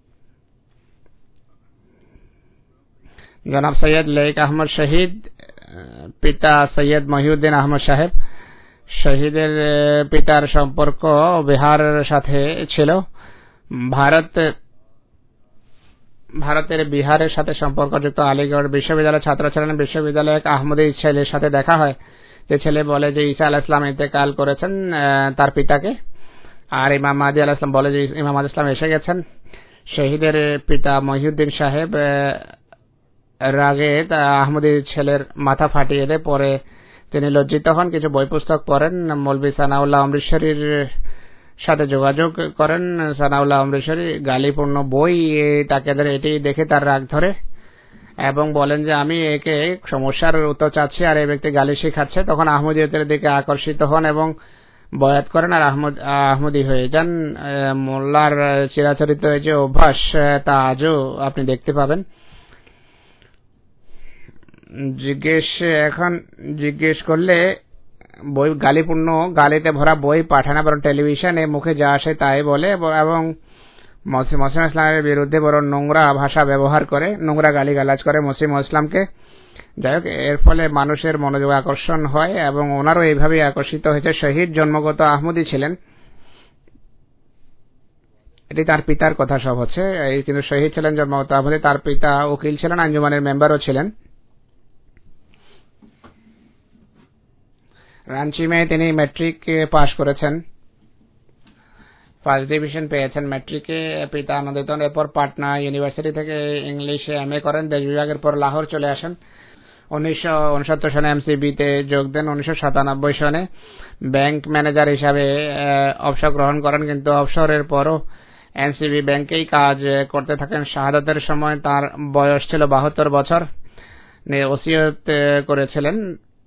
জনাব সৈয়দ লেক আহমদ শহীদ, পিতা সৈয়দ মহিউদ্দিন আহমদ সাহেব। শহীদের পিতার সম্পর্ক বিহারের সাথে ছিল। ভারতের বিহারের সাথে সম্পর্কযুক্ত আলিগড় বিশ্ববিদ্যালয়ের ছাত্র ছিলেন। বিশ্ববিদ্যালয়ে এক আহমদী ছেলের সাথে দেখা হয়, যে ছেলে বলে যে ঈসা আলাইহিস সালাম ইন্তেকাল করেছেন তার পিতাকে, আর ইমাম মাহদী আলাইহিস সালাম বলে যে ইমাম মাহদী ইসলাম এসে গেছেন। শহীদের পিতা মহিউদ্দিন সাহেব রাগে আহমদী ছেলের মাথা ফাটিয়ে দেয়। পরে তিনি লজ্জিত হন, কিছু বই পুস্তক পড়েন, মৌলভী সানাউল্লাহ অমৃতসরীর সাথে যোগাযোগ করেন। সানাউল্লাহ অমৃতসরী গালিপূর্ণ বই তাকে দেন, এটি দেখে তার রাগ ধরে এবং বলেন যে আমি একে সমস্যার উত্তর চাচ্ছি আর এই ব্যক্তি গালি শিখাচ্ছে। তখন আহমদীয়তের দিকে আকর্ষিত হন এবং বয়াত করেন আর আহমদী হয়ে যান। মোল্লার চিরাচরিত যে অভ্যাস তা আজও আপনি দেখতে পাবেন। জিজ্ঞেস করলে বই গালিপূর্ণ, গালিতে ভরা বই পাঠায় না, বরং টেলিভিশনে মুখে যা আসে তাই বলে এবং মুসলিম ইসলামের বিরুদ্ধে বড় নোংরা ভাষা ব্যবহার করে, নোংরা গালিগালাজ করে মুসলিম ইসলামকে। যাই হোক, এর ফলে মানুষের মনোযোগ আকর্ষণ হয় এবং ওনারও এইভাবেই আকর্ষিত হয়েছে। শহীদ জন্মগত আহমদী ছিলেন, এটি তার পিতার কথা সব হচ্ছে, কিন্তু শহীদ ছিলেন জন্মগত আহমদী। তার পিতা উকিল ছিলেন, আঞ্জুমানের মেম্বারও ছিলেন। রাঞ্চি মে তিনি ম্যাট্রিক পাশ করেছেন, ফার্স্ট ডিভিশন পেয়েছেন ম্যাট্রিকে। পিতা আনন্দিত। এরপর পাটনা ইউনিভার্সিটি থেকে ইংলিশে এমএ করেন। দেশ বিভাগের পর লাহোর চলে আসেন। 1969 সনে এমসিবিতে যোগ দেন। 1997 সনে ব্যাংক ম্যানেজার হিসাবে অবসর গ্রহণ করেন, কিন্তু অবসরের পরও এমসিবি ব্যাংকেই কাজ করতে থাকেন। শাহাদাতের সময় তার বয়স ছিল 72 বছর। ওসিয়ত করেছিলেন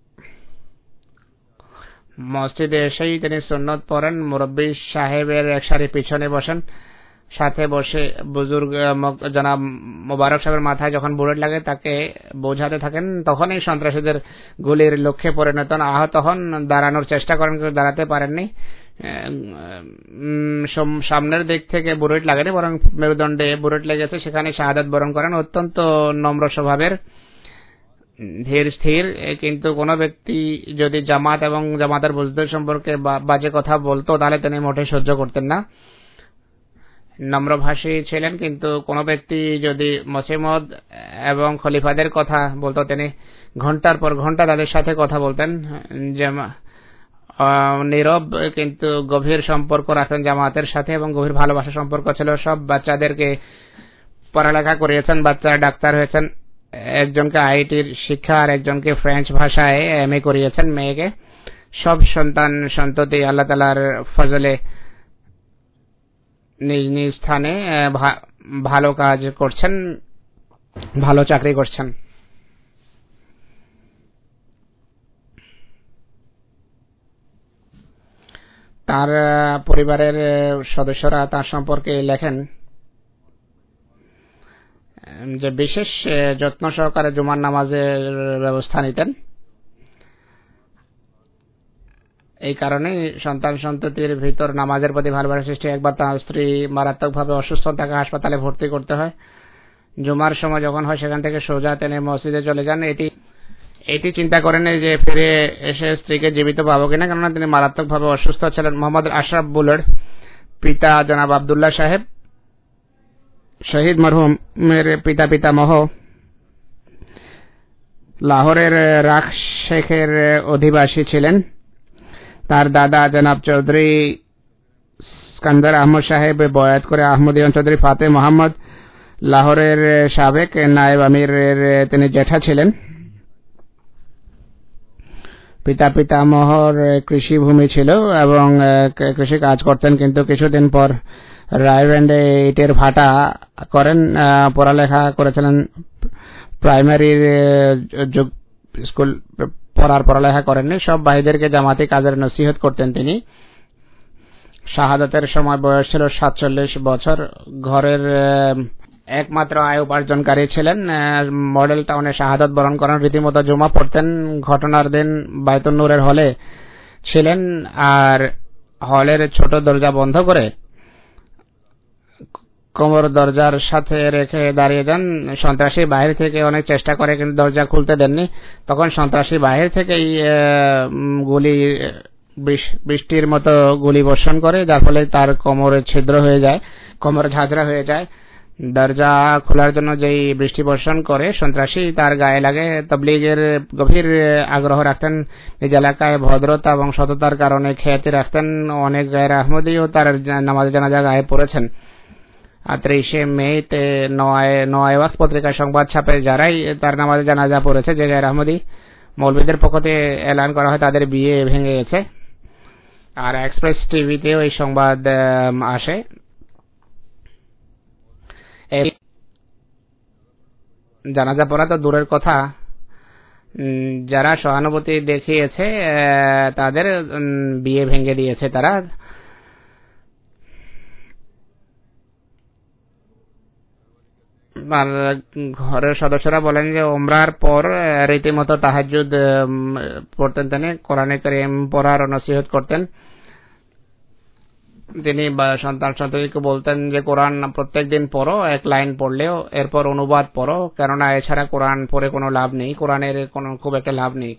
মসজিদে এসেই তিনি সুন্নত পড়েন, মুরব্বী সাহেবের এক সারি পিছনে বসেন, সাথে বসে বুজুর্গ জনাব মোবারক সাহেবের মাথায় যখন বুলেট লাগে তাকে বোঝাতে থাকেন। তখনই সন্ত্রাসীদের গুলির লক্ষ্যে পরিণত হন, আহত হন, দাঁড়ানোর চেষ্টা করেন কিন্তু দাঁড়াতে পারেননি। সামনের দিক থেকে বুলেট লাগেনি, বরং মেরুদণ্ডে বুলেট লেগেছে, সেখানে শাহাদাত বরণ করেন। অত্যন্ত নম্র স্বভাবের, ধীর স্থির, কিন্তু কোন ব্যক্তি যদি জামাত এবং জামাতের বুজুর্গ সম্পর্কে বাজে কথা বলতো তাহলে তিনি মোটে সহ্য করতেন না। নম্রভাষী ছিলেন, কিন্তু কোন ব্যক্তি যদি মসিমদ এবং খলিফাদের কথা বলতো তিনি ঘন্টার পর ঘন্টা তাদের সাথে কথা বলতেন। নীরব কিন্তু গভীর সম্পর্ক রাখতেন জামাতের সাথে এবং গভীর ভালোবাসা সম্পর্ক ছিল। সব বাচ্চাদেরকে পড়ালেখা করিয়েছেন, বাচ্চারা ডাক্তার হয়েছেন, একজনকে আইটির শিক্ষা আর একজনকে ফ্রেঞ্চ ভাষায় এমএ করিয়েছেন মেয়েকে। সব সন্তান সন্ততি আল্লাহ তাআলার ফজলে নিজ নিজ স্থানে ভালো কাজ করছেন, ভালো চাকরি করছেন। তার পরিবারের সদস্যরা তার সম্পর্কে লেখেন যে বিশেষ যত্ন সহকারে জুমার নামাজের ব্যবস্থা নিতেন। এই কারণে সন্তান সন্ততির ভিতর নামাজের প্রতি ভালোবাসা সৃষ্টি। একবার তার স্ত্রী মারাত্মকভাবে অসুস্থ, তাকে হাসপাতালে ভর্তি করতে হয়। জুমার সময় যখন হয় সেখান থেকে সোজা তিনি মসজিদে চলে যান। এটি চিন্তা করেন যে ফিরে এসে স্ত্রীকে জীবিত পাবো কিনা, কেননা তিনি মারাত্মকভাবে অসুস্থ ছিলেন। মোহাম্মদ আশরাফ বুলেট, পিতা জনাব আব্দুল্লাহ সাহেব, শহীদ মরহুমের পিতামহ লাহোরের রাখ শেখের অধিবাসী ছিলেন। তার দাদা জনাব চৌধুরী স্কন্দর আহমদ সাহেব বয়াত করে আহমদী চৌধুরী ফাতে মোহাম্মদ লাহোরের সাবেক নায়েব আমিরের তিনি জ্যাঠা ছিলেন। পিতামহর কৃষিভূমি ছিল এবং কৃষি কাজ করতেন, কিন্তু কিছুদিন পর রায়ব্যান্ডে ইটের ভাটা করেন। পড়ালেখা করেছিলেন, প্রাইমারির স্কুল পড়ালেখা করেননি। সব ভাইদেরকে জামাতি কাজের নসিহত করতেন তিনি। শাহাদাতের সময় বয়স ছিল 47 বছর। ঘরের একমাত্র আয় উপার্জনকারী ছিলেন। মডেল টাউনে শাহাদাত বরণ করেন, রীতিমতো জুমা পড়তেন। ঘটনার দিন বায়তুন নূরের হলে ছিলেন আর হলের ছোট দরজা বন্ধ করে কোমর দরজার সাথে রেখে দাঁড়িয়ে যান। সন্ত্রাসী বাহির থেকে অনেক চেষ্টা করে কিন্তু দরজা খুলতে দেননি। তখন সন্ত্রাসী বাহির থেকেই গুলি বৃষ্টির মতো গুলি বর্ষণ করে, যার ফলে তার কোমরে ছিদ্র হয়ে যায়, কোমর ঝাঁঝরা হয়ে যায়। দরজা খোলার জন্য যেই বৃষ্টি বর্ষণ করে সন্ত্রাসী তার গায়ে লাগে। তাবলীগের গভীর আগ্রহ রাখতেন, নিজ এলাকায় ভদ্রতা এবং সততার কারণে খ্যাতি রাখতেন। অনেক গায়ের আহমদীও তার নামাজে জানাজা গায়ে পড়েছেন। 30 মেতে নয় ওয়াক্ত পত্রিকায় সংবাদ ছাপে যারাই তার নামাজে জানাজা পড়েছে যে গায়ের আহমদী, মৌলবীদের পক্ষ থেকে এলান করা হয় তাদের বিয়ে ভেঙে গেছে। আর এক্সপ্রেস টিভিতেও এই সংবাদ আসে। জানাজা পড়া তো দূরের কথা, যারা সহানুভূতি দেখিয়েছে তাদের বিয়ে ভেঙে দিয়েছে তারা। আর ঘরের সদস্যরা বলেন যে ওমরার পর রীতিমতো তাহাজ্জুদ পড়তেন, তিনি কোরআনে কারীম পড়ার নসিহত করতেন। তিনি সন্তানকে বলতেন যে কোরআন প্রত্যেক দিন পড়ো, এক লাইন পড়লেও এরপর অনুবাদ পড়ো, কেননা এছাড়া কোরআন পড়ে কোনো লাভ নেই, কোরআনের কোনো খুব একটা লাভ নেই।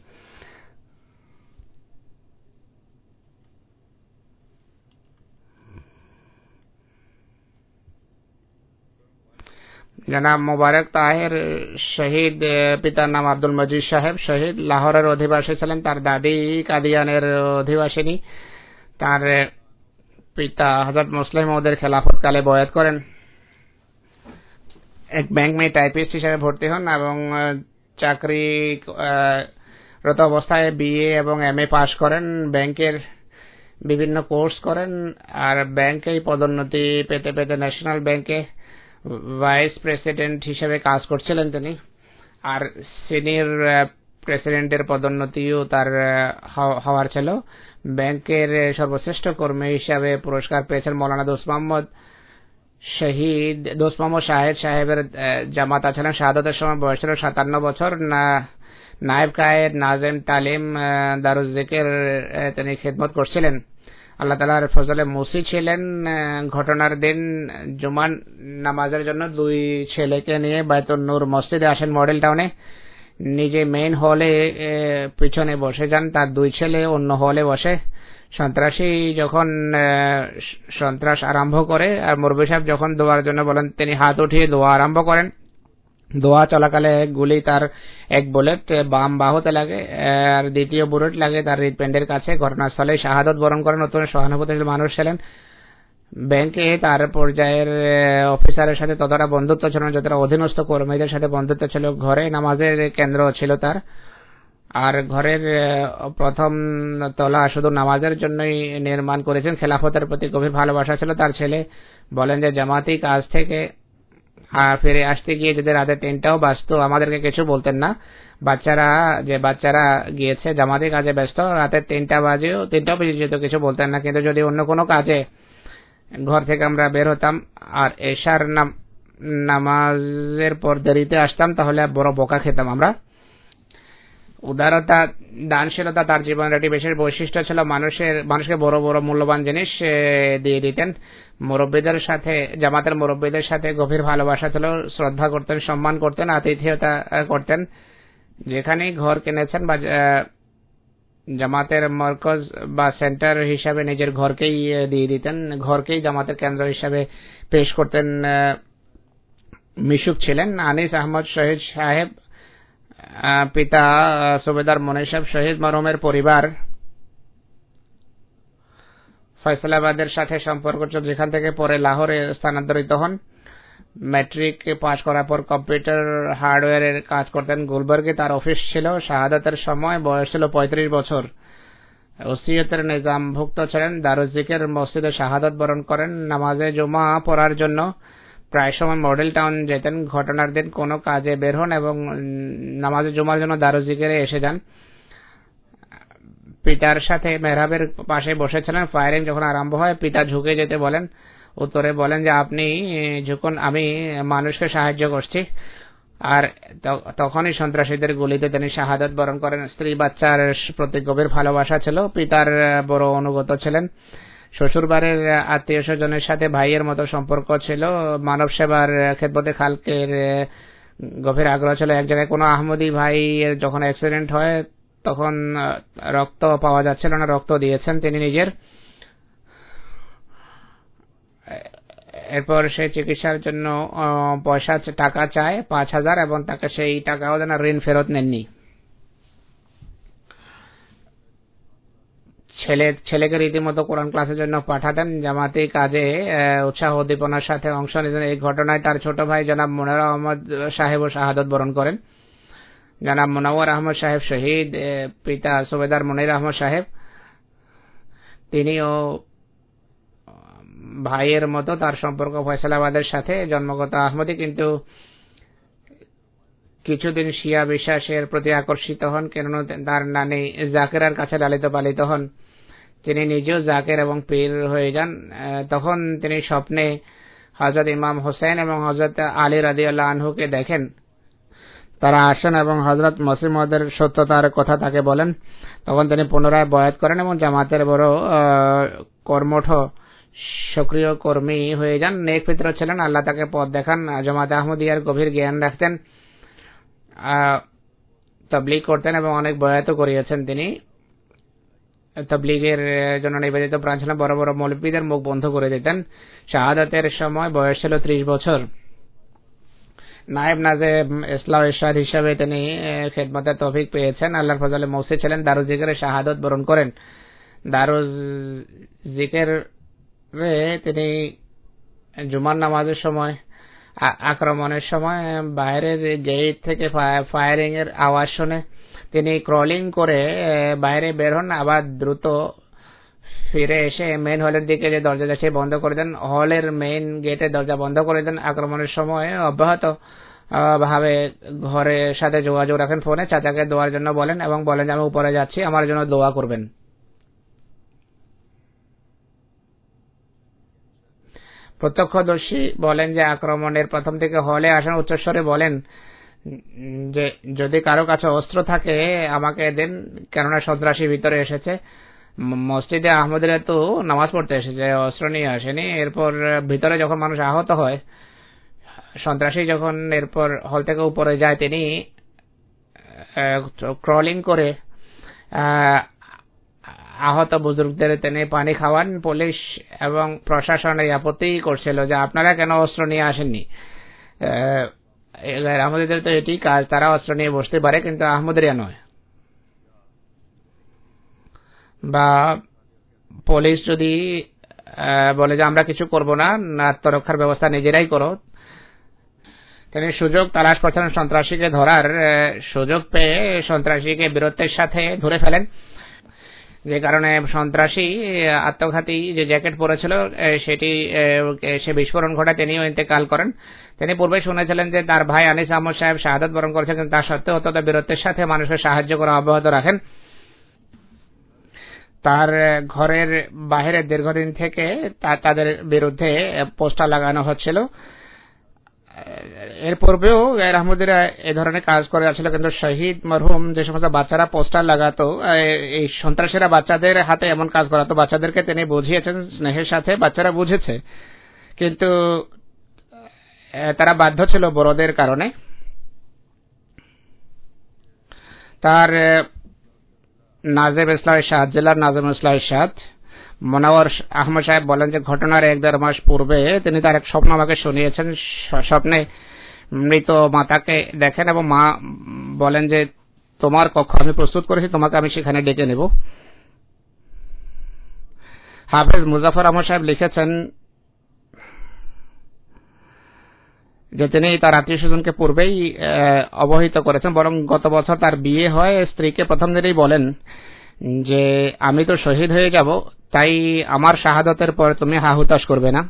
জনাব মোবারক তাহের শহীদ, পিতার নাম আব্দুল মজিদ সাহেব শহীদ, লাহোরের অধিবাসী ছিলেন। তার দাদি কাদিয়ানের অধিবাসিনী। তার পিতা হযরত মুসলিম মওদের খেলাফতকালে বয়াত করেন। এক ব্যাংক মে টাইপিস্ট হিসেবে ভর্তি হন এবং চাকরিরত অবস্থায় বিএ এবং এমএ পাশ করেন। ব্যাংকের বিভিন্ন কোর্স করেন আর ব্যাংকেই পদোন্নতি পেতে পেতে ন্যাশনাল ব্যাংকে ভাইস প্রেসিডেন্ট হিসেবে কাজ করছিলেন তিনি। আর সিনিয়র প্রেসিডেন্টের পদোন্নতিও তার হওয়ার ছিল। ব্যাংকের সর্বশ্রেষ্ঠ কর্মী হিসাবে পুরস্কার পেয়েছেন মৌলানা দোস্ত মোহাম্মদ শাহেদ সাহেবের জামাতা ছিলেন। শাহাদাতের সময় বয়স ছিল 57 বছর। নায়েব কায়েদ নাজিম তালিম দারুজ জিকির তিনি খিদমত করছিলেন। আল্লাহ তাআলার ফজলে মুসি ছিলেন। ঘটনার দিন জুমার নামাজের জন্য 2 ছেলেকে নিয়ে বায়তুন নূর মসজিদে আসেন মডেল টাউনে। নিজে মেইন হলে পিছনে বসে যান, তার 2 ছেলে অন্য হলে বসে। সন্ত্রাসী যখন সন্ত্রাস আরম্ভ করে আর মুরব্বি সাহেব যখন দোয়ার জন্য বলেন, তিনি হাত উঠিয়ে দোয়া আরম্ভ করেন। দোয়া চলাকালে গুলি তার এক বুলেট বাম বাহুতে লাগে আর দ্বিতীয় বুলেট লাগে তার হৃদপিণ্ডের কাছে। ঘটনাস্থলে শাহাদাত বরণ করেন। নতুন সহানুভূতিশীল মানুষ ছিলেন। ব্যাংকে তার পর্যায়ের অফিসারের সাথে ততটা বন্ধুত্ব ছিল না যতটা অধীনস্থ কর্মীদের সাথে বন্ধুত্ব ছিল। ঘরে নামাজের কেন্দ্র ছিল তার। আর ঘরের প্রথম তলা শুধু নামাজের জন্যই নির্মাণ করেছেন। খেলাফতের প্রতি গভীর ভালোবাসা ছিল তার। ছেলে বলেন যে জামাতি কাজ থেকে ফিরে আসতে গিয়ে যদি রাতে 3টাও বাজতো আমাদেরকে কিছু বলতেন না। বাচ্চারা গিয়েছে জামাতি কাজে ব্যস্ত, রাতে 3টাও বেজে যেত, কিছু বলতেন না। কিন্তু যদি অন্য কোনো কাজে ঘর থেকে আমরা বের হতাম আর এশার নামাজের পর দেরিতে আসতাম তাহলে বড় বকা খেতাম আমরা। উদারতা দানশীলতা তার জীবনের একটি বিশেষ বৈশিষ্ট্য ছিল। মানুষকে বড় বড় মূল্যবান জিনিস দিয়ে দিতেন। মুরব্বীদের সাথে জামাতের মুরব্বীদের সাথে গভীর ভালোবাসা ছিল। শ্রদ্ধা করতেন, সম্মান করতেন, আতিথেয়তা করতেন। যেখানেই ঘর কিনেছেন বা জামাতের মরকজ বা সেন্টার হিসাবে নিজের ঘরকেই দিয়ে দিতেন, ঘরকেই জামাতের কেন্দ্র হিসাবে পেশ করতেন। মিশুক ছিলেন। আনিস আহমদ শহীদ সাহেব, পিতা সুবেদার মনির সাহেব শহীদ মরহুমের পরিবার ফয়সালাবাদের সাথে সম্পর্ক ছিল, যেখান থেকে পরে লাহোরে স্থানান্তরিত হন। ম্যাট্রিক পাশ করার পর কম্পিউটার হার্ডওয়্যারের কাজ করতেন। গুলবার্গে তার অফিস ছিল। শাহাদাতের সময় বয়স ছিল 35 বছর। ওসিয়তের নিজামভুক্ত ছিলেন। দারুজ জিকির মসজিদে শাহাদাত বরণ করেন। নামাজে জুমা পড়ার জন্য প্রায় সময় মডেল টাউন যেতেন। ঘটনার দিন কোনো কাজে বের হন এবং নামাজে জুমার জন্য দারুজ জিকিরে এসে যান। পিতার সাথে মেহরাবের পাশে বসেছিলেন। ফায়ারিং যখন আরম্ভ হয় পিতা ঝুঁকে যেতে বলেন। উত্তরে বলেন যে আপনি যখন আমি মানুষকে সাহায্য করছি, আর তখনই সন্ত্রাসীদের গুলিতে তিনি শাহাদাত বরণ করেন। স্ত্রী বাচ্চার প্রতি গভীর ভালোবাসা ছিল, পিতার বড় অনুগত ছিলেন, শ্বশুরবাড়ির আত্মীয় স্বজনের সাথে ভাইয়ের মতো সম্পর্ক ছিল, মানব সেবার খেদমতে খালকের গভীর আগ্রহ ছিল। এক জায়গায় কোনো আহমদী ভাই যখন অ্যাক্সিডেন্ট হয় তখন রক্ত পাওয়া যাচ্ছিল না, রক্ত দিয়েছেন তিনি নিজের। এরপর সে চিকিৎসার জন্য টাকা চায় 5,000 এবং তাকে সেই টাকাও যেন ঋণ ফেরত নেননি। ছেলেকে রীতিমতো কোরআন ক্লাসের জন্য পাঠাতেন, জামাতি কাজে উৎসাহ উদ্দীপনার সাথে অংশ নিতেন। এই ঘটনায় তার ছোট ভাই জনাব মুনাওয়ার আহমদ সাহেবও শাহাদত বরণ করেন। জনাব মুনাওয়ার আহমদ সাহেব শহীদ, পিতা সুবেদার মুনির আহমদ সাহেব, তিনিও ভাইয়ের মতো তার সম্পর্ক ফয়সালাবাদের সাথে, জন্মগত আহমদী, কিন্তু কিছুদিন শিয়া বিশ্বাসের প্রতি আকর্ষিত হন, কেননা তার নানি জাকেরার কাছে লালিত পালিত হন। তিনি নিজেও জাকের এবং পীর হয়ে যান। তখন তিনি স্বপ্নে হযরত ইমাম হোসেন এবং হযরত আলী রাদিয়াল্লাহু আনহুকে দেখেন। তারা আসেন এবং হযরত মসিহ মওউদের সত্যতার কথা তাকে বলেন। তখন তিনি পুনরায় বয়াত করেন এবং জামাতের বড় কর্মঠ সক্রিয় কর্মী হয়ে যান। নেক ফিতর ছিলেন, আল্লাহ তাকে পথ দেখান। জামাতে আহমদিয়ার গভীর জ্ঞান রাখতেন, তাবলীগ করতেন এবং অনেক বয়াতও করিয়েছেন। তিনি তাবলীগের জন্য নিবেদিত প্রাণ ছিলেন। বড় বড় মৌলবীদের মুখ বন্ধ করে দিতেন। শাহাদাতের সময় বয়স ছিল 30 বছর। নায়েব নাজেব ইসলাম ইরশাদ হিসাবে তিনি খেদমতের তৌফিক পেয়েছেন। আল্লাহর ফজলে মৌসি ছিলেন। দারুল জিকিরে শাহাদত বরণ করেন। দারুল জিকিরে তিনি জুমার নামাজের সময়, আক্রমণের সময় বাইরের গেট থেকে ফায়ারিং এর আওয়াজ শুনে তিনি ক্রলিং করে বাইরে বের হন, আবার দ্রুত ফিরে এসে মেইন হলের দিকে যে দরজা যাচ্ছে বন্ধ করে দেন। হলের মেইন গেটের দরজা বন্ধ করে দেন। আক্রমণের সময় অব্যাহত ভাবে ঘরের সাথে যোগাযোগ রাখেন ফোনে, চাচাকে দোয়ার জন্য বলেন এবং বলেন যে আমি উপরে যাচ্ছি, আমার জন্য দোয়া করবেন। প্রত্যক্ষদর্শী বলেন যে আক্রমণের প্রথম থেকে হলে আসেন, উচ্চস্বরে বলেন যে যদি কারো কাছে অস্ত্র থাকে আমাকে দেন, কেননা সন্ত্রাসী ভিতরে এসেছে। মসজিদে আহমদীরা তো নামাজ পড়তে এসেছে, অস্ত্র নিয়ে আসেনি। এরপর ভিতরে যখন মানুষ আহত হয়, সন্ত্রাসী যখন এরপর হল থেকে উপরে যায়, তিনি ক্রলিং করে আহত বুজুর্গদের তিনি পানি খাওয়ান। পুলিশ এবং প্রশাসন এই আপত্তি করছিল যে আপনারা কেন অস্ত্র নিয়ে আসেননি। আহমদীদের তো এটি কাজ, তারা অস্ত্র নিয়ে বসতে পারে, কিন্তু আহমদীরা নয়। বা পুলিশ যদি বলে যে আমরা কিছু করব না, আত্মরক্ষার ব্যবস্থা নিজেরাই করো, তিনি সুযোগ তালাশ করছেন সন্ত্রাসীকে ধরার। সুযোগ পেয়ে সন্ত্রাসীকে বীরত্বের সাথে ধরে ফেলেন, যে কারণে সন্ত্রাসী আত্মঘাতী যে জ্যাকেট পরেছিল সেটি সে বিস্ফোরণ ঘটায়, তিনিও ইন্তেকাল করেন। তিনি পূর্বে শুনেছিলেন যে তার ভাই আনিস আহমদ সাহেব শাহাদাত বরণ করেছেন, কিন্তু তা সত্ত্বেও অত্যন্ত বীরত্বের সাথে মানুষকে সাহায্য করা অব্যাহত রাখেন। তার ঘরের বাইরে দীর্ঘদিন থেকে তাদের বিরুদ্ধে পোস্টার লাগানো হচ্ছিল। এর পূর্বেও গায়ের আহমদীরা এ ধরনের কাজ করে আসছিল, কিন্তু শহীদ মরহুম যে সমস্ত বাচ্চারা পোস্টার লাগাতো, এই সন্ত্রাসীরা বাচ্চাদের হাতে এমন কাজ করাতো। বাচ্চাদেরকে তিনি বুঝিয়েছেন স্নেহের সাথে, বাচ্চারা বুঝেছে, কিন্তু তারা বাধ্য ছিল বড়দের কারণে। তার নাজেব ইসলাম ইরশাদ, জেলার নাজেব ইসলাম ইরশাদ মুনাওয়ার আহমদ সাহেব বলেন যে ঘটনার 1-1.5 মাস পূর্বে তিনি তার এক স্বপ্ন আমাকে শুনিয়েছেন। স্বপ্নে মৃত মাতাকে দেখেন এবং মা বলেন যে তোমার কক্ষ আমি প্রস্তুত করেছি, তোমাকে আমি সেখানে ডেকে নেব। হাফেজ মুজাফর আহমদ সাহেব লিখেছেন যে তিনি তার আত্মীয় স্বজনকে পূর্বেই অবহিত করেছেন, বরং গত বছর তার বিয়ে হয়। স্ত্রীকে প্রথম দিনেই বলেন যে আমি তো শহীদ হয়ে যাব, তাই আমার শাহাদতের পর তুমি হাহুতাশ করবে না।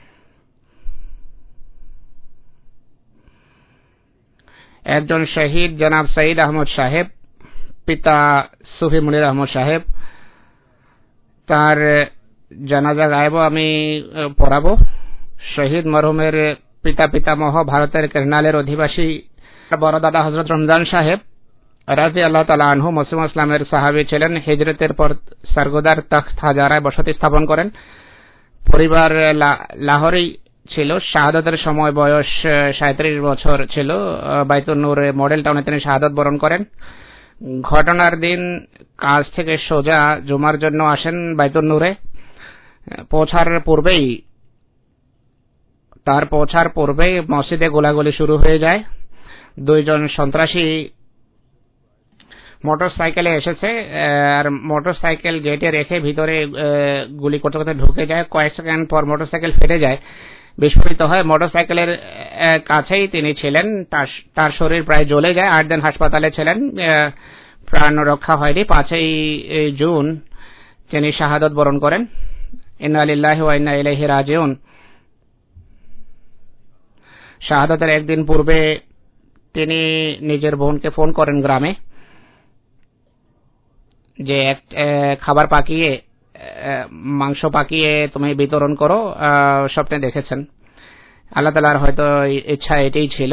একজন শহীদ জনাব সঈদ আহমদ সাহেব, পিতা সুফি মুনির আহমদ সাহেব, তার জানাজা গায়েব আমি পড়াবো। শহীদ মরহুমের পিতামহ ভারতের কেরনালের অধিবাসী বড় দাদা হযরত রমজান সাহেব রাদিয়াল্লাহু তাআলা আনহু মুসলিম ইসলামের সাহাবী ছিলেন। হিজরতের পর সরগোদার তখ্ত হাজারায় বসতি স্থাপন করেন। পরিবার লাহোরেই ছিল। শাহাদাতের সময় বয়স 37 বছর ছিল। বাইতুন নূর মডেল টাউনে তিনি শাহাদাত বরণ করেন। ঘটনার দিন কাজ থেকে সোজা জুমার জন্য আসেন বাইতুন নূরে। পৌঁছার পূর্বেই মসজিদে গোলাগুলি শুরু হয়ে যায়। দুইজন সন্ত্রাসী মোটরসাইকেলে এসেছে আর মোটরসাইকেল গেটে রেখে ভিতরে গুলি করতে করতে ঢুকে যায়। কয়েক সেকেন্ড পর মোটরসাইকেল ফেটে যায়, বিস্ফোরিত হয়। মোটরসাইকেলের কাছেই তিনি ছিলেন। তার শরীর প্রায় জ্বলে যায়। 8 দিন হাসপাতালে ছিলেন, প্রাণ রক্ষা হয়নি। 5ই জুন তিনি শাহাদাত বরণ করেন। ইন্না লিল্লাহি ওয়া ইন্না ইলাইহি রাজিউন। শাহাদাতের একদিন পূর্বে তিনি নিজের বোনকে ফোন করেন গ্রামে, যে খাবার পাকিয়ে মাংস পাকিয়ে তুমি বিতরণ করো। স্বপ্নে দেখেছেন। আল্লাহ তাআলার হয়তো ইচ্ছা এটাই ছিল।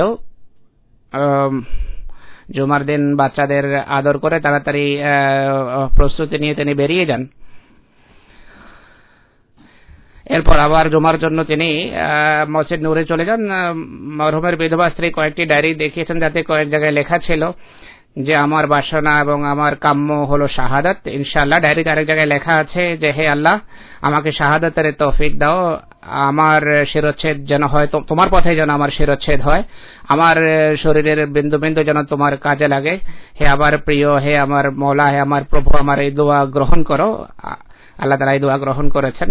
জুমার দিন বাচ্চাদের আদর করে তাড়াতাড়ি প্রস্তুতি নিয়ে তিনি বেরিয়ে যান। এরপর আবার জুমার জন্য তিনি মসজিদ নূরে চলে যান। মরহুমের বিধবা স্ত্রী কয়েকটি ডায়েরি দেখিয়েছেন, যাতে কয়েক জায়গায় লেখা ছিল যে আমার বাসনা এবং আমার কাম্য হলো শাহাদাত। ইনশাআল্লাহ ডায়েরিতে আরেক জায়গায় লেখা আছে যে হে আল্লাহ, আমাকে শাহাদাতের তৌফিক দাও। আমার শিরচ্ছেদ যেন হয় তোমার পথে, যেন আমার শিরচ্ছেদ হয়। আমার শরীরের বিন্দু বিন্দু যেন তোমার কাজে লাগে। হে আমার প্রিয়, হে আমার মওলা, হে আমার প্রভু, আমার এই দোয়া গ্রহণ করো। আল্লাহ তাআলা এই দোয়া গ্রহণ করেছেন।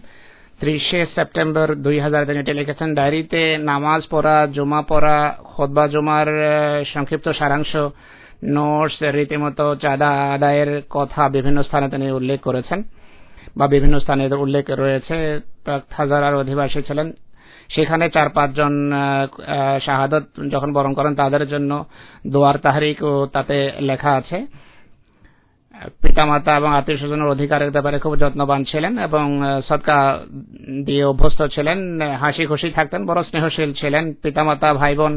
30 সেপ্টেম্বর 2000 তিনি লিখেছেন ডায়েরিতে নামাজ পড়া, জুমা পড়া, খুতবা জুমার সংক্ষিপ্ত সারাংশ, নোটস, রীতিমতো চাঁদা আদায়ের কথা বিভিন্ন স্থানে তিনি উল্লেখ করেছেন বা বিভিন্ন স্থানে উল্লেখ রয়েছে। তখ্ত হাজারার অধিবাসী ছিলেন। সেখানে 4-5 জন শাহাদাত যখন বরণ করেন তাদের জন্য দোয়ার তাহরিক ও তাতে লেখা আছে। পিতামাতা এবং আত্মীয় স্বজনের অধিকারের ব্যাপারে খুব যত্নবান ছিলেন এবং সদকা দিয়ে অভ্যস্ত ছিলেন। হাসি খুশি থাকতেন, বড় স্নেহশীল ছিলেন। পিতামাতা, ভাই বোন,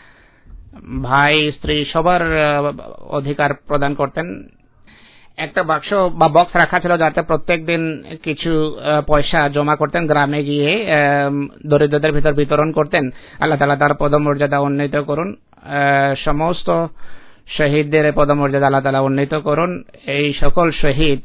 ভাই স্ত্রী সবার অধিকার প্রদান করতেন। একটা বাক্স বা বক্স রাখা ছিল যাতে প্রত্যেক দিন কিছু পয়সা জমা করতেন, গ্রামে গিয়ে দরিদ্রদের ভিতর বিতরণ করতেন। আল্লাহ তাআলা তার পদমর্যাদা উন্নীত করুন। সমস্ত শহীদদের পদমর্যাদা আল্লাহ তাআলা উন্নীত করুন। এই সকল শহীদ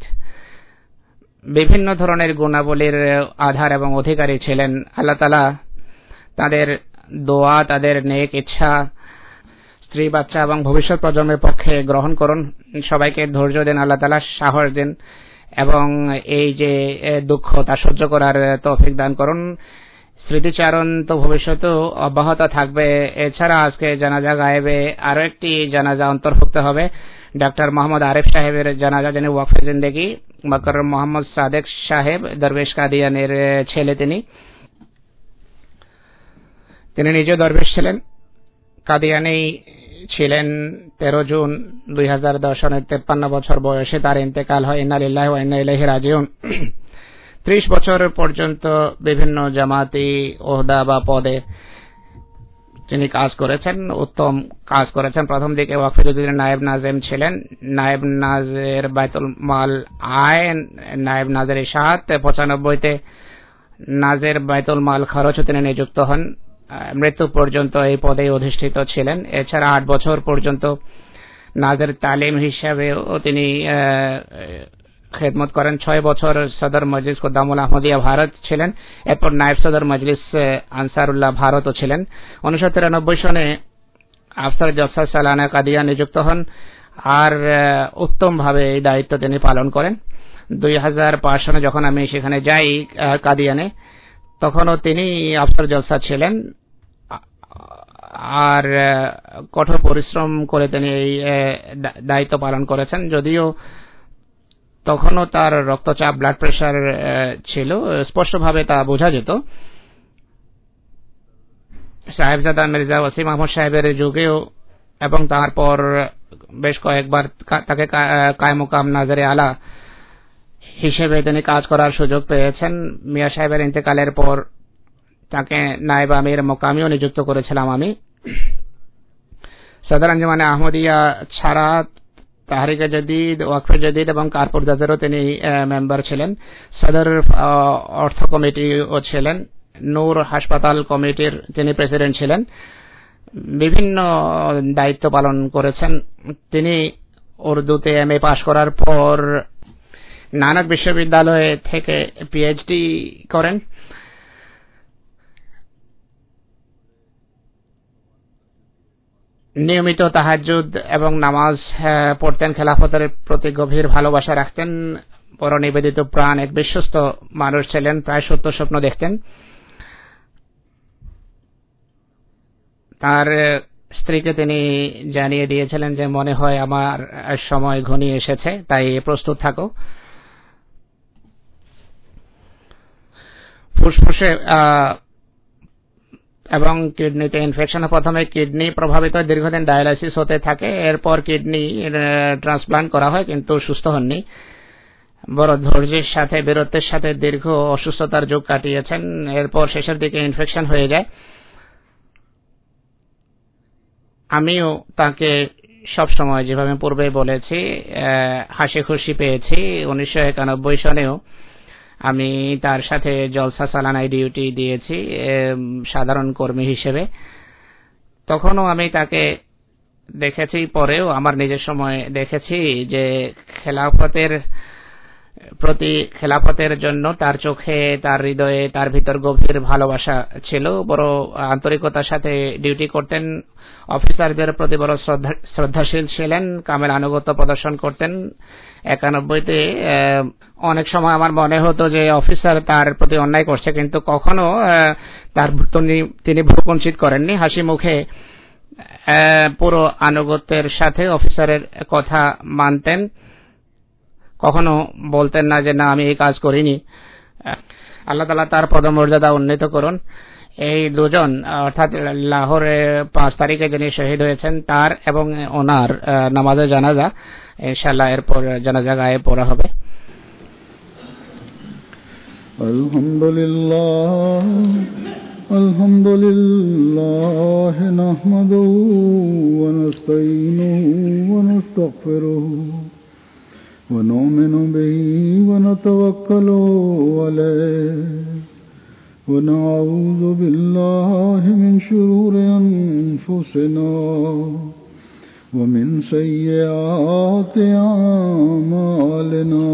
বিভিন্ন ধরনের গুণাবলীর আধার এবং অধিকারী ছিলেন। আল্লাহ তাআলা তাদের দোয়া, তাদের নেক ইচ্ছা, স্ত্রী, বাচ্চা এবং ভবিষ্যৎ প্রজন্মের পক্ষে গ্রহণ করুন। সবাইকে ধৈর্য দেন, আল্লাহ তাআলা সাহস দেন এবং এই যে দুঃখ তা সহ্য করার তৌফিক দান করুন। স্মৃতিচারণ তো ভবিষ্যতেও অব্যাহত থাকবে। এছাড়া আজকে জানাজা গায়েবে আরো একটি জানাজা অন্তর্ভুক্ত হবে। ডক্টর মোহাম্মদ আরিফ সাহেবের জানাজা, যিনি ওয়াকফে জিন্দেগি মোকাররম মোহাম্মদ সাদেক সাহেব দরবেশ কাদিয়ানের ছেলে। তিনি নিজে দরবেশ ছিলেন, কাদিয়ানেই ছিলেন। 13 জুন 2010 সনে 53 বছর বয়সে তার ইন্তেকাল হয়। ইন্না লিল্লাহি ওয়া ইন্না ইলাইহি রাজিউন। 30 বছর পর্যন্ত বিভিন্ন জামাতি ওহদা বা পদে তিনি কাজ করেছেন, উত্তম কাজ করেছেন। প্রথম দিকে ওয়াকফে জুদিনের নায়েব নাজেম ছিলেন, নায়েব নাজের বাইতুল মাল আয়, নায়েব নাজের ইশাআত। 95-তে নাজের বাইতুল মাল খরচ তিনি নিযুক্ত হন। মৃত্যু পর্যন্ত এই পদেই অধিষ্ঠিত ছিলেন। এছাড়া 8 বছর পর্যন্ত নাজের তালিম হিসাবেও তিনি খেদমত করেন। 6 বছর সদর মজলিস কুদ্দামুল আহমদিয়া ভারত ছিলেন। এরপর নায়েব সদর মজলিস আনসারুল্লাহ ভারতও ছিলেন। 1993 সনে আফসার জলসা সালানা কাদিয়ান নিযুক্ত হন আর উত্তমভাবে এই দায়িত্ব তিনি পালন করেন। 2005 সনে যখন আমি সেখানে যাই কাদিয়ানে, তখনও তিনি আফসার জলসা ছিলেন আর কঠোর পরিশ্রম করে তিনি এই দায়িত্ব পালন করেছেন। যদিও তখনও তার রক্তচাপ, ব্লাড প্রেশার ছিল, স্পষ্টভাবে তা বোঝা যেত। সাহেবজাদা মির্জা ওয়াসিম আহমদ সাহেবের যুগেও এবং তারপর বেশ কয়েকবার তাকে কায়মুকাম নাজরে আলা হিসেবে তিনি কাজ করার সুযোগ পেয়েছেন। মিয়া সাহেবের ইন্তেকালের পর তাকে নায়েব আমির মোকামিও নিযুক্ত করেছিলাম আমি। সদর আঞ্জুমানে আহমদিয়া ছাড়া তাহরিকে জদিদ, ওয়াকফে জদিদ এবং কারপুর দাদেরও তিনি মেম্বার ছিলেন। সদর অর্থ কমিটিও ছিলেন। নূর হাসপাতাল কমিটির তিনি প্রেসিডেন্ট ছিলেন। বিভিন্ন দায়িত্ব পালন করেছেন তিনি। উর্দুতে এমএ পাশ করার পর নানক বিশ্ববিদ্যালয় থেকে পিএইচডি করেন। নিয়মিত তাহাজ্জুদ এবং নামাজ পড়তেন। খেলাফতের প্রতি গভীর ভালোবাসা রাখতেন। বড় নিবেদিত প্রাণ এক বিশ্বস্ত মানুষ ছিলেন। প্রায় সত্য স্বপ্ন দেখতেন। তার স্ত্রীকে তিনি জানিয়ে দিয়েছিলেন যে মনে হয় আমার সময় ঘনিয়ে এসেছে, তাই প্রস্তুত থাকো। ফুসফুসে এবং কিডনিতে ইনফেকশন। প্রথমে কিডনি প্রভাবিত, দীর্ঘদিন ডায়ালাইসিস হতে থাকে। এরপর কিডনি ট্রান্সপ্লান্ট করা হয়, কিন্তু সুস্থ হননি। বড় ধৈর্যের সাথে বীরত্বের সাথে দীর্ঘ অসুস্থতার যুগ কাটিয়েছেন। এরপর শেষের দিকে ইনফেকশন হয়ে যায়। আমিও তাকে সব সময় যেভাবে পূর্বে বলেছি হাসি খুশি পেয়েছি। 1991 সনেও আমি তার সাথে জলসা সালানায় ডিউটি দিয়েছি সাধারণ কর্মী হিসেবে। তখনও আমি তাকে দেখেছি, পরেও আমার নিজের সময় দেখেছি যে খেলাফতের জন্য তার চোখে, তার হৃদয়ে, তার ভিতর গভীর ভালোবাসা ছিল। বড় আন্তরিকতার সাথে ডিউটি করতেন। অফিসারদের প্রতি বড় শ্রদ্ধাশীল ছিলেন। কামেল আনুগত্য প্রদর্শন করতেন। 91তে অনেক সময় আমার মনে হতো যে অফিসার তার প্রতি অন্যায় করছে, কিন্তু কখনো তিনি ভ্রুকুঞ্চিত করেননি। হাসি মুখে পুরো আনুগত্যের সাথে অফিসারের কথা মানতেন। কখনো বলতেন না যে না আমি এই কাজ করিনি। আল্লাহ তাআলা তার পদমর্যাদা উন্নীত করুন। এই দুজন অর্থাৎ লাহোরে 5 তারিখে যিনি শহীদ হয়েছেন তার এবং ওনার নামাজে জানাজা ইনশাআল্লাহ এরপর জানাজা গায়ে পড়া হবে। আলহামদুলিল্লাহ নাহমাদুহু ওয়া নাস্তাঈনুহু ওয়া নাস্তাগফিরুহু ওয়া নু'মিনু বিহি ওয়া নাতাওয়াক্কালু আলাইহি ونعوذ بالله من شرور أنفسنا ومن سيئات أعمالنا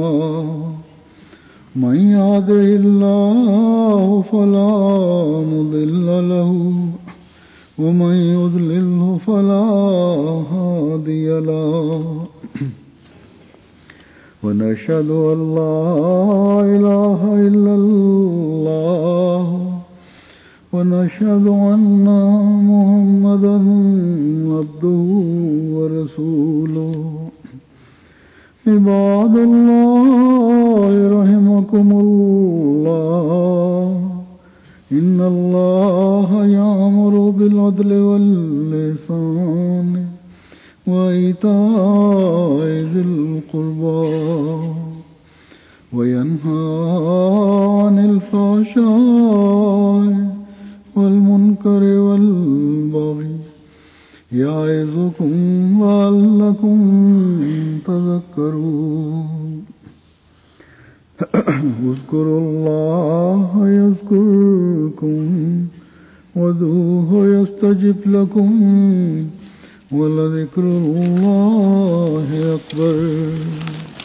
من يهده الله فلا مضل له ومن يضلله فلا هادي له ونشهد أن لا إله إلا الله ونشهد أن محمدا عبده ورسوله عباد الله رحمكم الله إن الله يأمر بالعدل والإحسان وإيتاء ذي القربى وينهى عن الفحشاء والمنكر والبغي يعظكم لعلكم تذكرون اذكروا الله يذكركم وادعوه يستجب لكم ولذكر الله أكبر